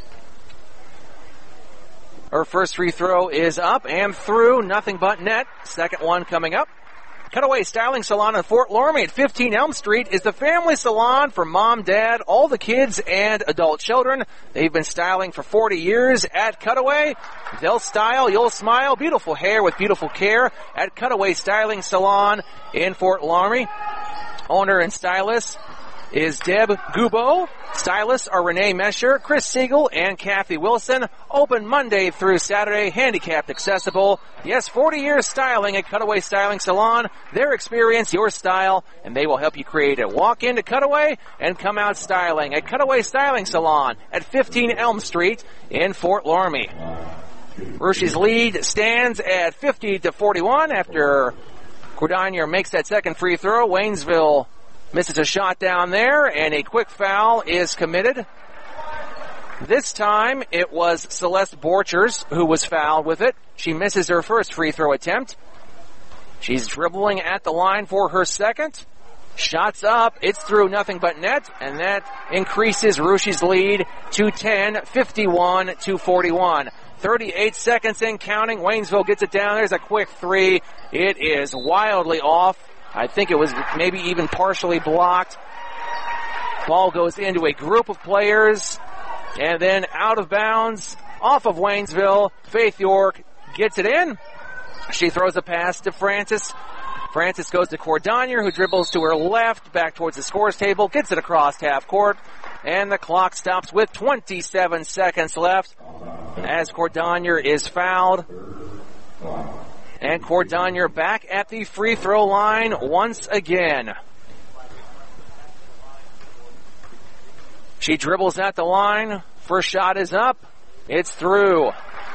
Her first free throw is up and through, nothing but net. Second one coming up. Cutaway Styling Salon in Fort Loramie at 15 Elm Street is the family salon for mom, dad, all the kids, and adult children. They've been styling for 40 years at Cutaway. They'll style, you'll smile. Beautiful hair with beautiful care at Cutaway Styling Salon in Fort Loramie. Owner and stylist is Deb Gubo. Stylists are Renee Mesher, Chris Siegel, and Kathy Wilson. Open Monday through Saturday, handicapped accessible. Yes, 40 years styling at Cutaway Styling Salon. Their experience, your style, and they will help you create it. Walk into Cutaway and come out styling at Cutaway Styling Salon at 15 Elm Street in Fort Loramie. Russia's lead stands at 50-41 after Cordonier makes that second free throw. Waynesville misses a shot down there, and a quick foul is committed. This time, it was Celeste Borchers who was fouled with it. She misses her first free throw attempt. She's dribbling at the line for her second. Shots up, it's through, nothing but net, and that increases Russia's lead to 10, 51-41. 38 seconds in counting. Waynesville gets it down. There's a quick three. It is wildly off. I think it was maybe even partially blocked. Ball goes into a group of players, and then out of bounds, off of Waynesville. Faith York gets it in. She throws a pass to Francis. Francis goes to Cordonier, who dribbles to her left, back towards the scores table, gets it across half court, and the clock stops with 27 seconds left as Cordonier is fouled. And Cordonier back at the free throw line once again. She dribbles at the line. First shot is up. It's through.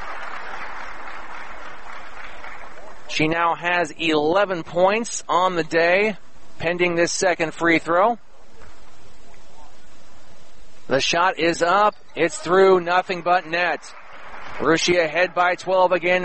She now has 11 points on the day, pending this second free throw. The shot is up. It's through, nothing but net. Russia ahead by 12 again,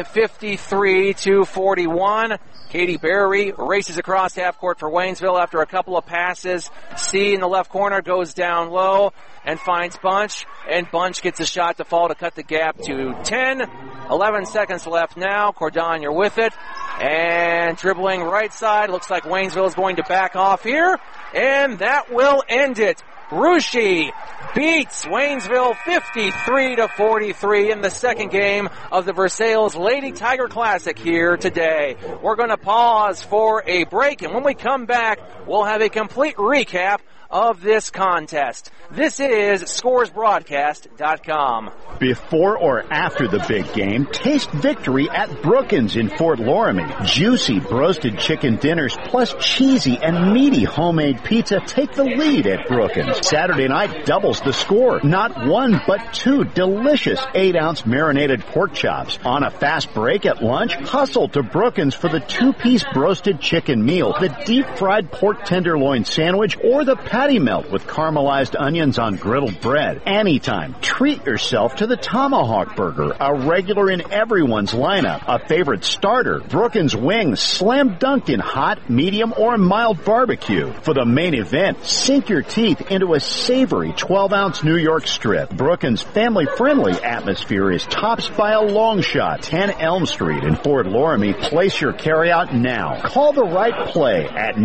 53-41. Katie Berry races across half court for Waynesville after a couple of passes. C in the left corner goes down low and finds Bunch, and Bunch gets a shot to fall to cut the gap to 10. 11 seconds left now. Cordon, you're with it. And dribbling right side. Looks like Waynesville is going to back off here. And that will end it. Russia beats Waynesville 53-43 in the second game of the Versailles Lady Tiger Classic here today. We're going to pause for a break, and when we come back, we'll have a complete recap of this contest. This is ScoresBroadcast.com. Before or after the big game, taste victory at Brookins in Fort Loramie. Juicy roasted chicken dinners plus cheesy and meaty homemade pizza take the lead at Brookins. Saturday night doubles the score. Not one, but two delicious 8-ounce marinated pork chops. On a fast break at lunch, hustle to Brookins for the 2-piece roasted chicken meal, the deep-fried pork tenderloin sandwich, or the patty melt with caramelized onions on griddled bread. Anytime, treat yourself to the Tomahawk Burger, a regular in everyone's lineup, a favorite starter. Brookins wings slam dunked in hot, medium, or mild barbecue. For the main event, sink your teeth into a savory 12-ounce New York strip. Brookins' family-friendly atmosphere is topped by a long shot. 10 Elm Street in Fort Loramie. Place your carryout now. Call the right play at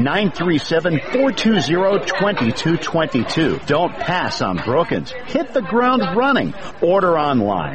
937-420-2222. Don't pass on Brookins. Hit the ground running. Order online.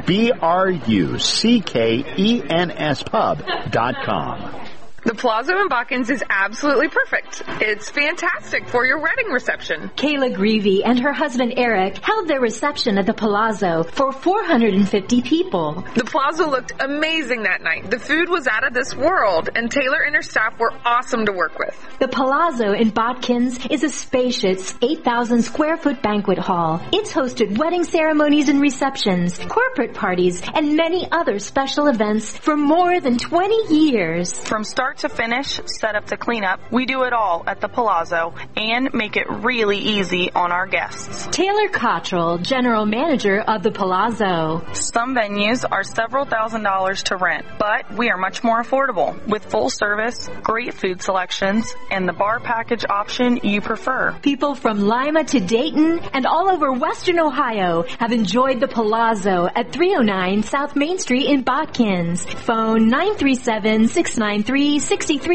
BRUCKENS pub.com. The Palazzo in Botkins is absolutely perfect. It's fantastic for your wedding reception. Kayla Greavy and her husband Eric held their reception at the Palazzo for 450 people. The Palazzo looked amazing that night. The food was out of this world, and Taylor and her staff were awesome to work with. The Palazzo in Botkins is a spacious 8,000 square foot banquet hall. It's hosted wedding ceremonies and receptions, corporate parties, and many other special events for more than 20 years. From start to finish, set up to clean up, we do it all at the Palazzo and make it really easy on our guests. Taylor Cottrell, General Manager of the Palazzo. Some venues are several $1,000s to rent, but we are much more affordable with full service, great food selections, and the bar package option you prefer. People from Lima to Dayton and all over Western Ohio have enjoyed the Palazzo at 309 South Main Street in Botkins. Phone 937-693-6325.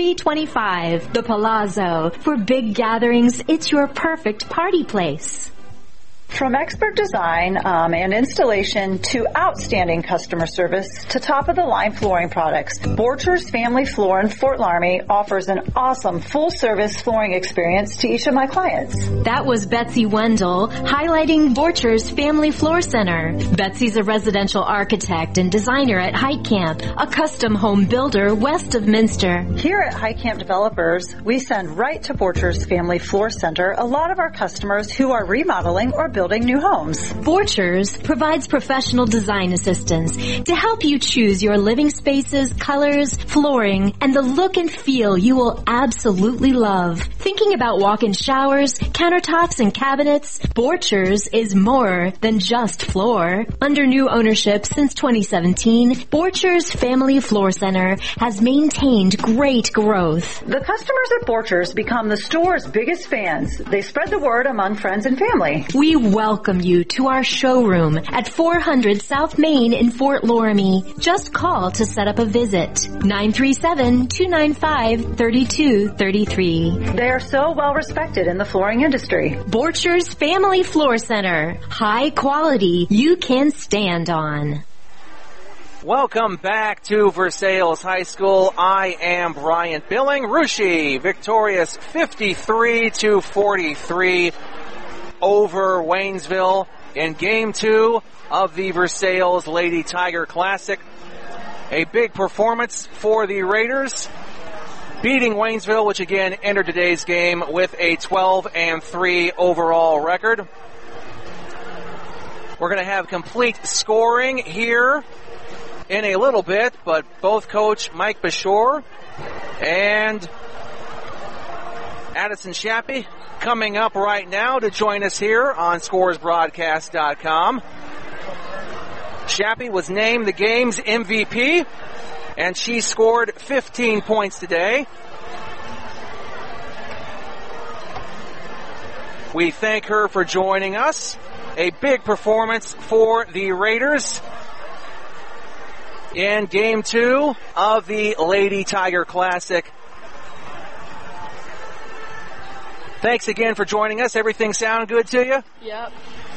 The Palazzo. For big gatherings, it's your perfect party place. From expert design and installation to outstanding customer service to top-of-the-line flooring products, Borchers Family Floor in Fort Loramie offers an awesome full-service flooring experience to each of my clients. That was Betsy Wendell highlighting Borchers Family Floor Center. Betsy's a residential architect and designer at Heitkamp, a custom home builder west of Minster. Here at Heitkamp Developers, we send right to Borchers Family Floor Center a lot of our customers who are remodeling or building new homes. Borchers provides professional design assistance to help you choose your living spaces, colors, flooring, and the look and feel you will absolutely love. Thinking about walk-in showers, countertops, and cabinets? Borchers is more than just floor. Under new ownership since 2017, Borchers Family Floor Center has maintained great growth. The customers at Borchers become the store's biggest fans. They spread the word among friends and family. We welcome you to our showroom at 400 South Main in Fort Loramie. Just call to set up a visit. 937-295-3233. They are so well respected in the flooring industry. Borchers Family Floor Center. High quality you can stand on. Welcome back to Versailles High School. I am Bryant Billing. Russia victorious 53-43 over Waynesville in Game 2 of the Versailles Lady Tiger Classic. A big performance for the Raiders, beating Waynesville, which again entered today's game with a 12-3 overall record. We're going to have complete scoring here in a little bit, but both Coach Mike Bashore and Addison Shappy coming up right now to join us here on ScoresBroadcast.com. Shappy was named the game's MVP, and she scored 15 points today. We thank her for joining us. A big performance for the Raiders in Game 2 of the Lady Tiger Classic. Thanks again for joining us. Everything sound good to you? Yep.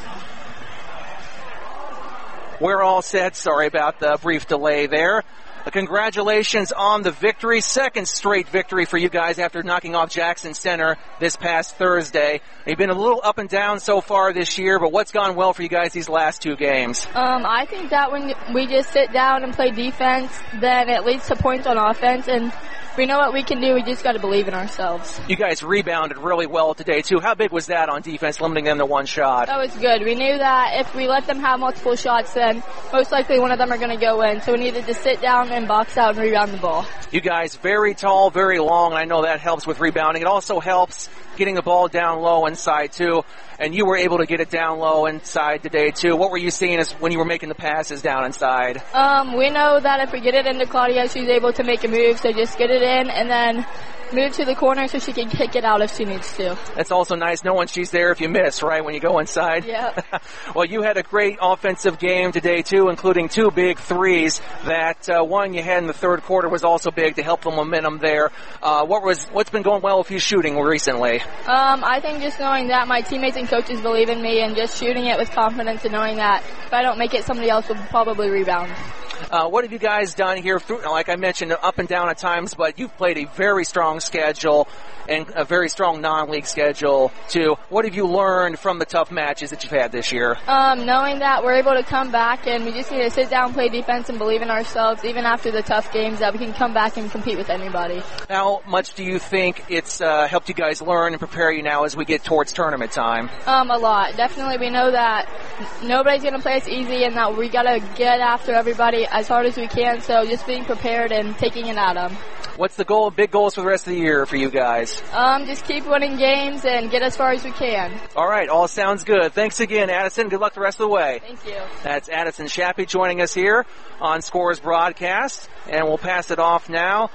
We're all set. Sorry about the brief delay there. Congratulations on the victory. Second straight victory for you guys after knocking off Jackson Center this past Thursday. You've been a little up and down so far this year, but what's gone well for you guys these last two games? I think that when we just sit down and play defense, then it leads to points on offense, and we know what we can do. We just got to believe in ourselves. You guys rebounded really well today, too. How big was that on defense, limiting them to one shot? That was good. We knew that if we let them have multiple shots, then most likely one of them are going to go in. So we needed to sit down and box out and rebound the ball. You guys very tall, very long, and I know that helps with rebounding. It also helps getting the ball down low inside, too. And you were able to get it down low inside today, too. What were you seeing as when you were making the passes down inside? We know that if we get it into Claudia, she's able to make a move, so just get it in and then move to the corner so she can kick it out if she needs to. That's also nice knowing she's there if you miss, right, when you go inside? Yep. Well, you had a great offensive game today, too, including two big threes. That one you had in the third quarter was also big to help the momentum there. What's been going well with you shooting recently? I think just knowing that my teammates and coaches believe in me and just shooting it with confidence and knowing that if I don't make it, somebody else will probably rebound. What have you guys done here? Like I mentioned, up and down at times, but you've played a very strong schedule and a very strong non-league schedule, too. What have you learned from the tough matches that you've had this year? Knowing that we're able to come back and we just need to sit down, play defense, and believe in ourselves, even after the tough games, that we can come back and compete with anybody. How much do you think it's helped you guys learn and prepare you now as we get towards tournament time? A lot. Definitely, we know that nobody's going to play us easy and that we got to get after everybody as hard as we can, so just being prepared and taking it at them. What's the goal, big goals for the rest of the year for you guys? Just keep winning games and get as far as we can. All right, all sounds good. Thanks again, Addison. Good luck the rest of the way. Thank you. That's Addison Shappy joining us here on Scores Broadcast, and we'll pass it off now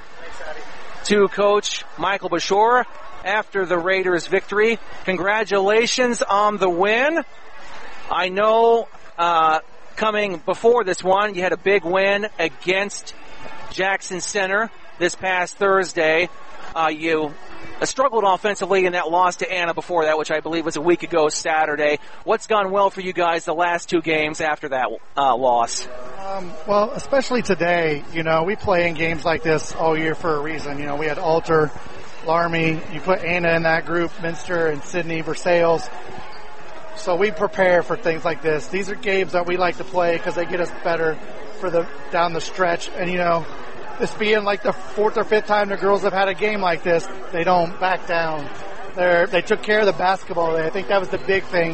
to Coach Michael Bashore after the Raiders' victory. Congratulations on the win. I know coming before this one, you had a big win against Jackson Center this past Thursday. You struggled offensively in that loss to Anna before that, which I believe was a week ago Saturday. What's gone well for you guys the last two games after that loss? Well, especially today, we play in games like this all year for a reason. We had Alter, Laramie, you put Anna in that group, Minster and Sydney, Versailles. So we prepare for things like this. These are games that we like to play because they get us better for down the stretch. And, this being like the fourth or fifth time the girls have had a game like this, they don't back down. They took care of the basketball. I think that was the big thing.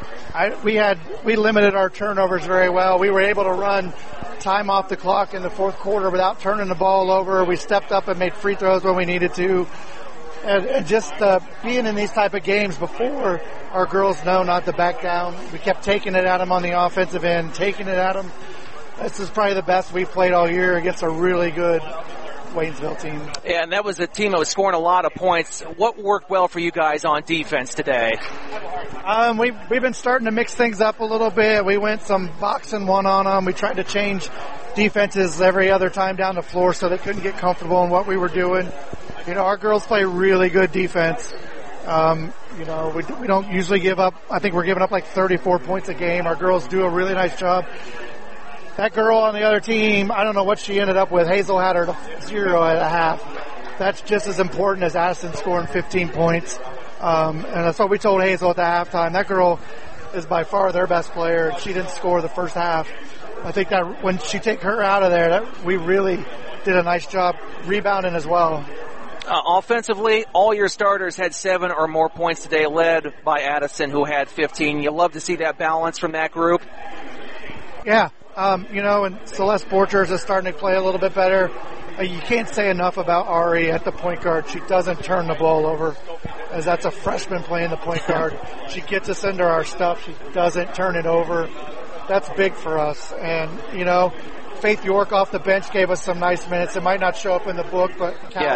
We limited our turnovers very well. We were able to run time off the clock in the fourth quarter without turning the ball over. We stepped up and made free throws when we needed to. And just being in these type of games before, our girls know not to back down. We kept taking it at them on the offensive end, taking it at them. This is probably the best we've played all year against a really good Waynesville team. Yeah, and that was a team that was scoring a lot of points. What worked well for you guys on defense today? We've been starting to mix things up a little bit. We went some boxing one on them. We tried to change defenses every other time down the floor so they couldn't get comfortable in what we were doing. Our girls play really good defense. We don't usually give up. I think we're giving up like 34 points a game. Our girls do a really nice job. That girl on the other team, I don't know what she ended up with. Hazel had her 0 at a half. That's just as important as Addison scoring 15 points. And that's what we told Hazel at the halftime. That girl is by far their best player. She didn't score the first half. I think that when she take her out of there, we really did a nice job rebounding as well. Offensively, all your starters had 7 or more points today, led by Addison, who had 15. You love to see that balance from that group? Yeah. And Celeste Borchers is starting to play a little bit better. You can't say enough about Ari at the point guard. She doesn't turn the ball over, as that's a freshman playing the point guard. She gets us into our stuff. She doesn't turn it over. That's big for us. And, you know, Faith York off the bench gave us some nice minutes. It might not show up in the book, but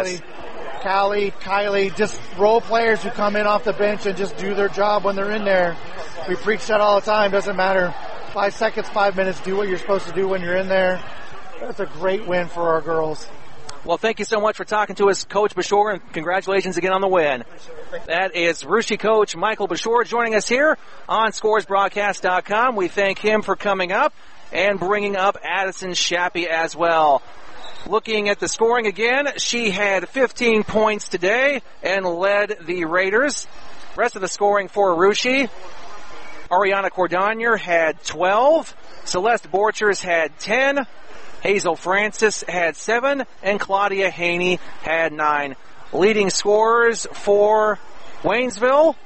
Kylie, just role players who come in off the bench and just do their job when they're in there. We preach that all the time. Doesn't matter. 5 seconds, 5 minutes. Do what you're supposed to do when you're in there. That's a great win for our girls. Well, thank you so much for talking to us, Coach Bashore, and congratulations again on the win. That is Russia coach Michael Bashore joining us here on ScoresBroadcast.com. We thank him for coming up and bringing up Addison Shappy as well. Looking at the scoring again, she had 15 points today and led the Raiders. Rest of the scoring for Russia, Ariana Cordonier had 12, Celeste Borchers had 10, Hazel Francis had 7, and Claudia Haney had 9. Leading scorers for Waynesville,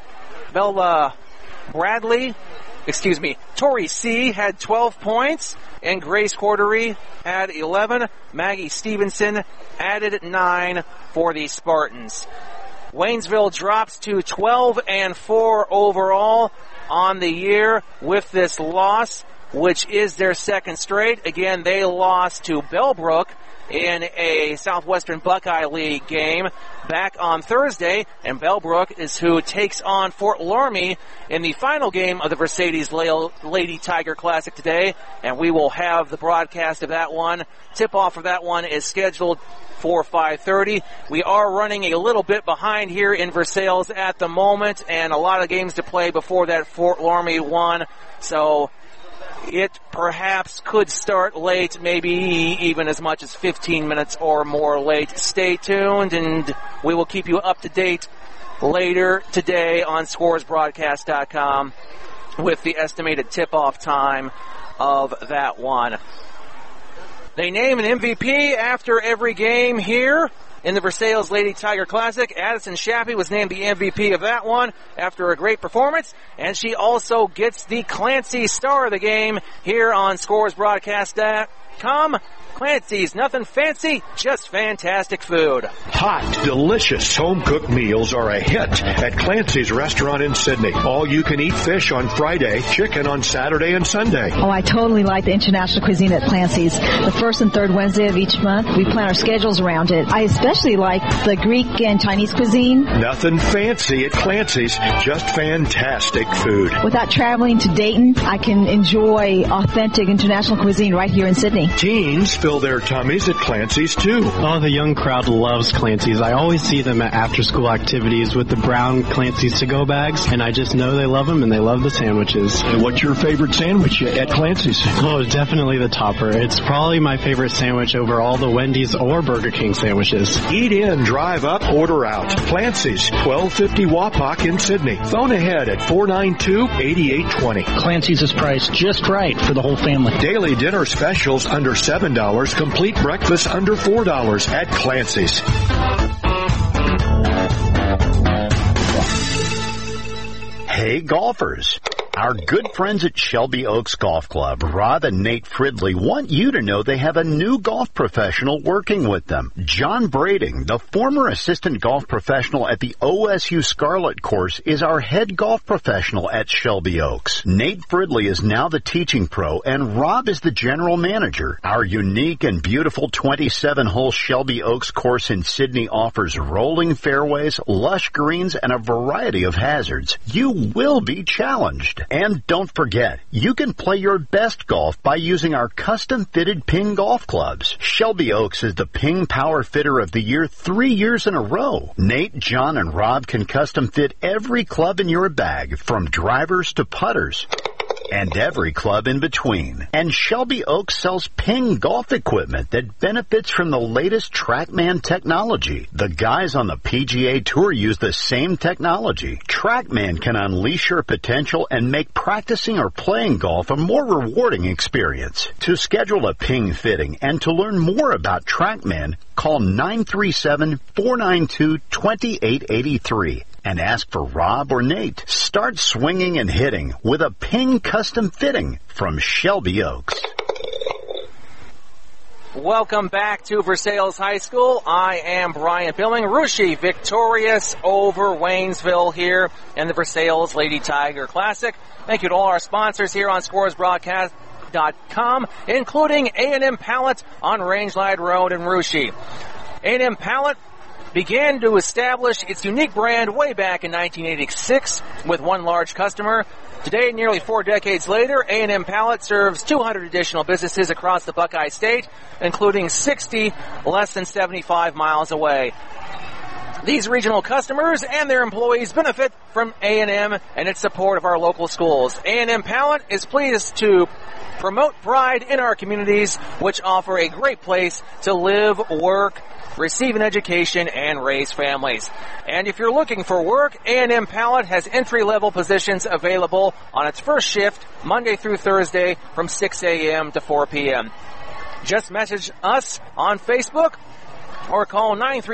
Tori C. had 12 points, and Grace Cordery had 11. Maggie Stevenson added 9 for the Spartans. Waynesville drops to 12-4 overall on the year with this loss, which is their second straight. Again, they lost to Bellbrook in a Southwestern Buckeye League game back on Thursday, and Bellbrook is who takes on Fort Laramie in the final game of the Mercedes Lady Tiger Classic today, and we will have the broadcast of that one. Tip-off for that one is scheduled for 5:30. We are running a little bit behind here in Versailles at the moment, and a lot of games to play before that Fort Laramie one, so it perhaps could start late, maybe even as much as 15 minutes or more late. Stay tuned, and we will keep you up to date later today on ScoresBroadcast.com with the estimated tip-off time of that one. They name an MVP after every game here in the Versailles Lady Tiger Classic. Addison Shappy was named the MVP of that one after a great performance, and she also gets the Clancy Star of the Game here on ScoresBroadcast.com. Clancy's, nothing fancy, just fantastic food. Hot, delicious home-cooked meals are a hit at Clancy's restaurant in Sydney. All-you-can-eat fish on Friday, chicken on Saturday and Sunday. Oh, I totally like the international cuisine at Clancy's. The first and third Wednesday of each month, we plan our schedules around it. I especially like the Greek and Chinese cuisine. Nothing fancy at Clancy's, just fantastic food. Without traveling to Dayton, I can enjoy authentic international cuisine right here in Sydney. Teens fill their tummies at Clancy's too. Oh, the young crowd loves Clancy's. I always see them at after-school activities with the brown Clancy's to-go bags, and I just know they love them and they love the sandwiches. And what's your favorite sandwich at Clancy's? Oh, definitely the topper. It's probably my favorite sandwich over all the Wendy's or Burger King sandwiches. Eat in, drive up, order out. Clancy's, 1250 Wapak in Sydney. Phone ahead at 492-8820. Clancy's is priced just right for the whole family. Daily dinner specials under $7. Complete breakfast under $4 at Clancy's. Hey, golfers. Our good friends at Shelby Oaks Golf Club, Rob and Nate Fridley, want you to know they have a new golf professional working with them. John Brading, the former assistant golf professional at the OSU Scarlet course, is our head golf professional at Shelby Oaks. Nate Fridley is now the teaching pro, and Rob is the general manager. Our unique and beautiful 27-hole Shelby Oaks course in Sydney offers rolling fairways, lush greens, and a variety of hazards. You will be challenged. And don't forget, you can play your best golf by using our custom-fitted Ping golf clubs. Shelby Oaks is the Ping Power Fitter of the Year 3 years in a row. Nate, John, and Rob can custom-fit every club in your bag, from drivers to putters, and every club in between. And Shelby Oaks sells Ping golf equipment that benefits from the latest TrackMan technology. The guys on the PGA Tour use the same technology. TrackMan can unleash your potential and make practicing or playing golf a more rewarding experience. To schedule a Ping fitting and to learn more about TrackMan, call 937-492-2883. And ask for Rob or Nate. Start swinging and hitting with a Ping custom fitting from Shelby Oaks. Welcome back to Versailles High School. I am Brian Billing. Russia victorious over Waynesville here in the Versailles Lady Tiger Classic. Thank you to all our sponsors here on ScoresBroadcast.com, including A&M Pallet on Rangelide Road in Russia. A&M Pallet began to establish its unique brand way back in 1986 with one large customer. Today, nearly 4 decades later, A&M Pallet serves 200 additional businesses across the Buckeye State, including 60 less than 75 miles away. These regional customers and their employees benefit from A&M and its support of our local schools. A&M Pallet is pleased to promote pride in our communities, which offer a great place to live, work, receive an education, and raise families. And if you're looking for work, A&M Pallet has entry-level positions available on its first shift, Monday through Thursday, from 6 a.m. to 4 p.m. Just message us on Facebook or call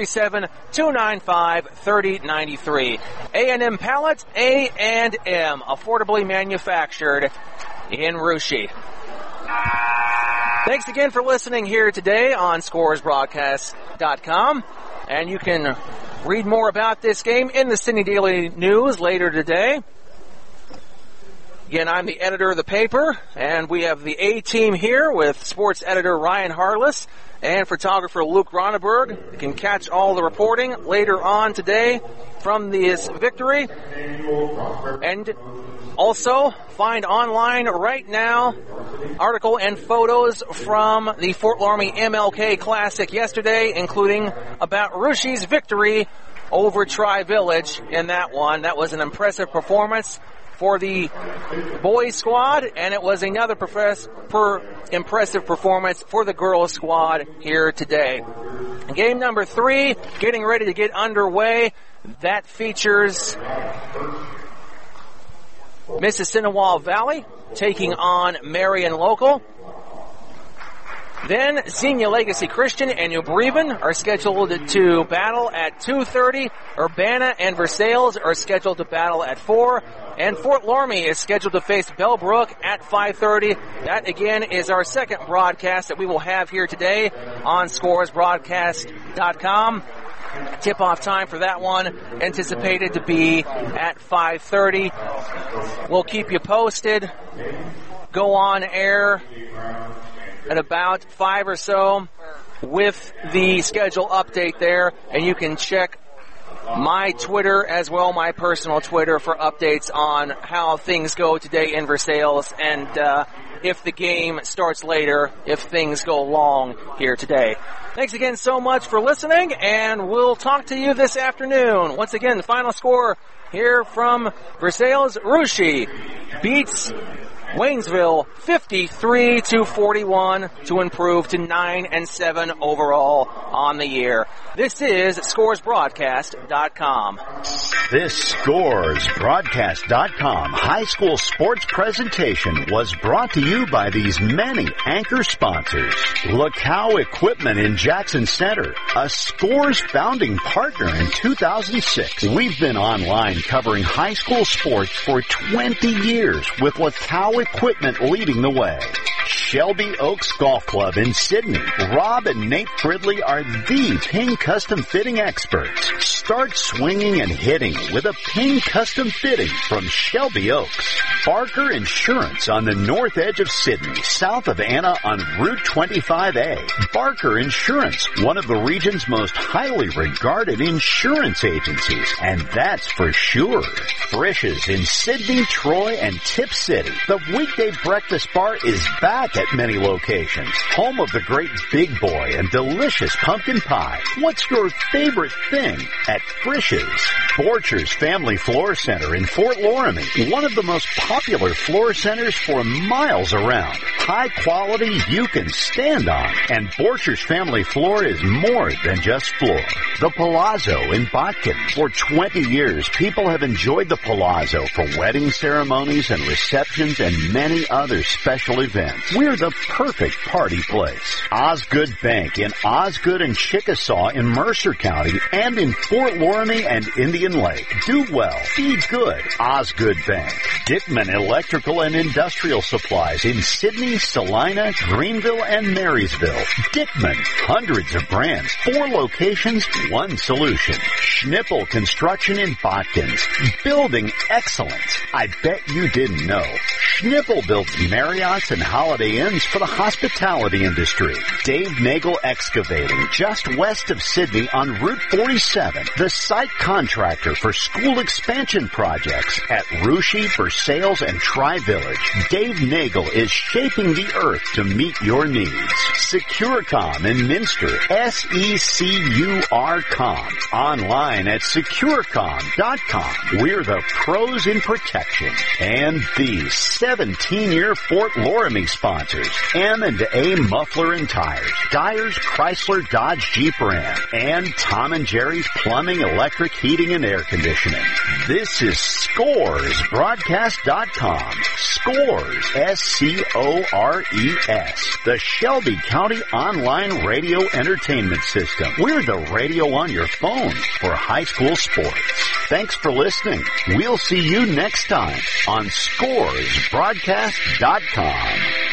937-295-3093. A&M Pallet, A&M, affordably manufactured in Russia. Thanks again for listening here today on ScoresBroadcast.com. And you can read more about this game in the Sydney Daily News later today. Again, I'm the editor of the paper, and we have the A-team here with sports editor Ryan Harless and photographer Luke Ronneberg. You can catch all the reporting later on today from this victory. And also, find online right now article and photos from the Fort Loramie MLK Classic yesterday, including about Russia's victory over Tri-Village in that one. That was an impressive performance for the boys squad, and it was another impressive performance for the girls squad here today. Game number 3, getting ready to get underway. That features Mississinewa Valley taking on Marion Local. Then Xenia Legacy Christian and New Breven are scheduled to battle at 2:30. Urbana and Versailles are scheduled to battle at 4. And Fort Loramie is scheduled to face Bellbrook at 5:30. That, again, is our second broadcast that we will have here today on ScoresBroadcast.com. Tip-off time for that one anticipated to be at 5:30. We'll keep you posted. Go on air at about 5 or so with the schedule update there, and you can check my Twitter as well, my personal Twitter, for updates on how things go today in Versailles and if the game starts later, if things go long here today. Thanks again so much for listening, and we'll talk to you this afternoon. Once again, the final score here from Versailles: Russia beats Waynesville 53-41 to improve to 9-7 overall on the year. This is ScoresBroadcast.com. This ScoresBroadcast.com high school sports presentation was brought to you by these many anchor sponsors. LaCow Equipment in Jackson Center, a Scores founding partner in 2006. We've been online covering high school sports for 20 years with LaCow Equipment leading the way. Shelby Oaks Golf Club in Sydney. Rob and Nate Fridley are the Ping Custom Fitting experts. Start swinging and hitting with a Ping Custom Fitting from Shelby Oaks. Barker Insurance on the north edge of Sydney, south of Anna on Route 25A. Barker Insurance, one of the region's most highly regarded insurance agencies, and that's for sure. Frisch's in Sydney, Troy, and Tip City. The weekday breakfast bar is back at many locations. Home of the great Big Boy and delicious pumpkin pie. What's your favorite thing at Frisch's? Borchers Family Floor Center in Fort Loramie, one of the most popular floor centers for miles around. High quality you can stand on. And Borchers Family Floor is more than just floor. The Palazzo in Botkin. For 20 years, people have enjoyed the Palazzo for wedding ceremonies and receptions and many other special events. We're we're the perfect party place. Osgood Bank in Osgood and Chickasaw in Mercer County and in Fort Loramie and Indian Lake. Do well. Be good. Osgood Bank. Dickman Electrical and Industrial Supplies in Sidney, Salina, Greenville, and Marysville. Dickman. Hundreds of brands. 4 locations, 1 solution. Schnippel Construction in Botkins. Building excellence. I bet you didn't know. Schnippel builds Marriotts and Holiday Inns for the hospitality industry. Dave Nagel Excavating, just west of Sydney on Route 47. The site contractor for school expansion projects at Russia, Versailles, and Tri-Village. Dave Nagel is shaping the earth to meet your needs. Securecom in Minster, SECUR.com. Online at securecom.com. We're the pros in protection. And these 17-year Fort Loramie sponsors, M&A Muffler and Tires, Dyer's Chrysler Dodge Jeep Ram, and Tom and Jerry's Plumbing, Electric, Heating, and Air Conditioning. This is ScoresBroadcast.com. Scores, SCORES, the Shelby County Online Radio Entertainment System. We're the radio on your phone for high school sports. Thanks for listening. We'll see you next time on ScoresBroadcast.com.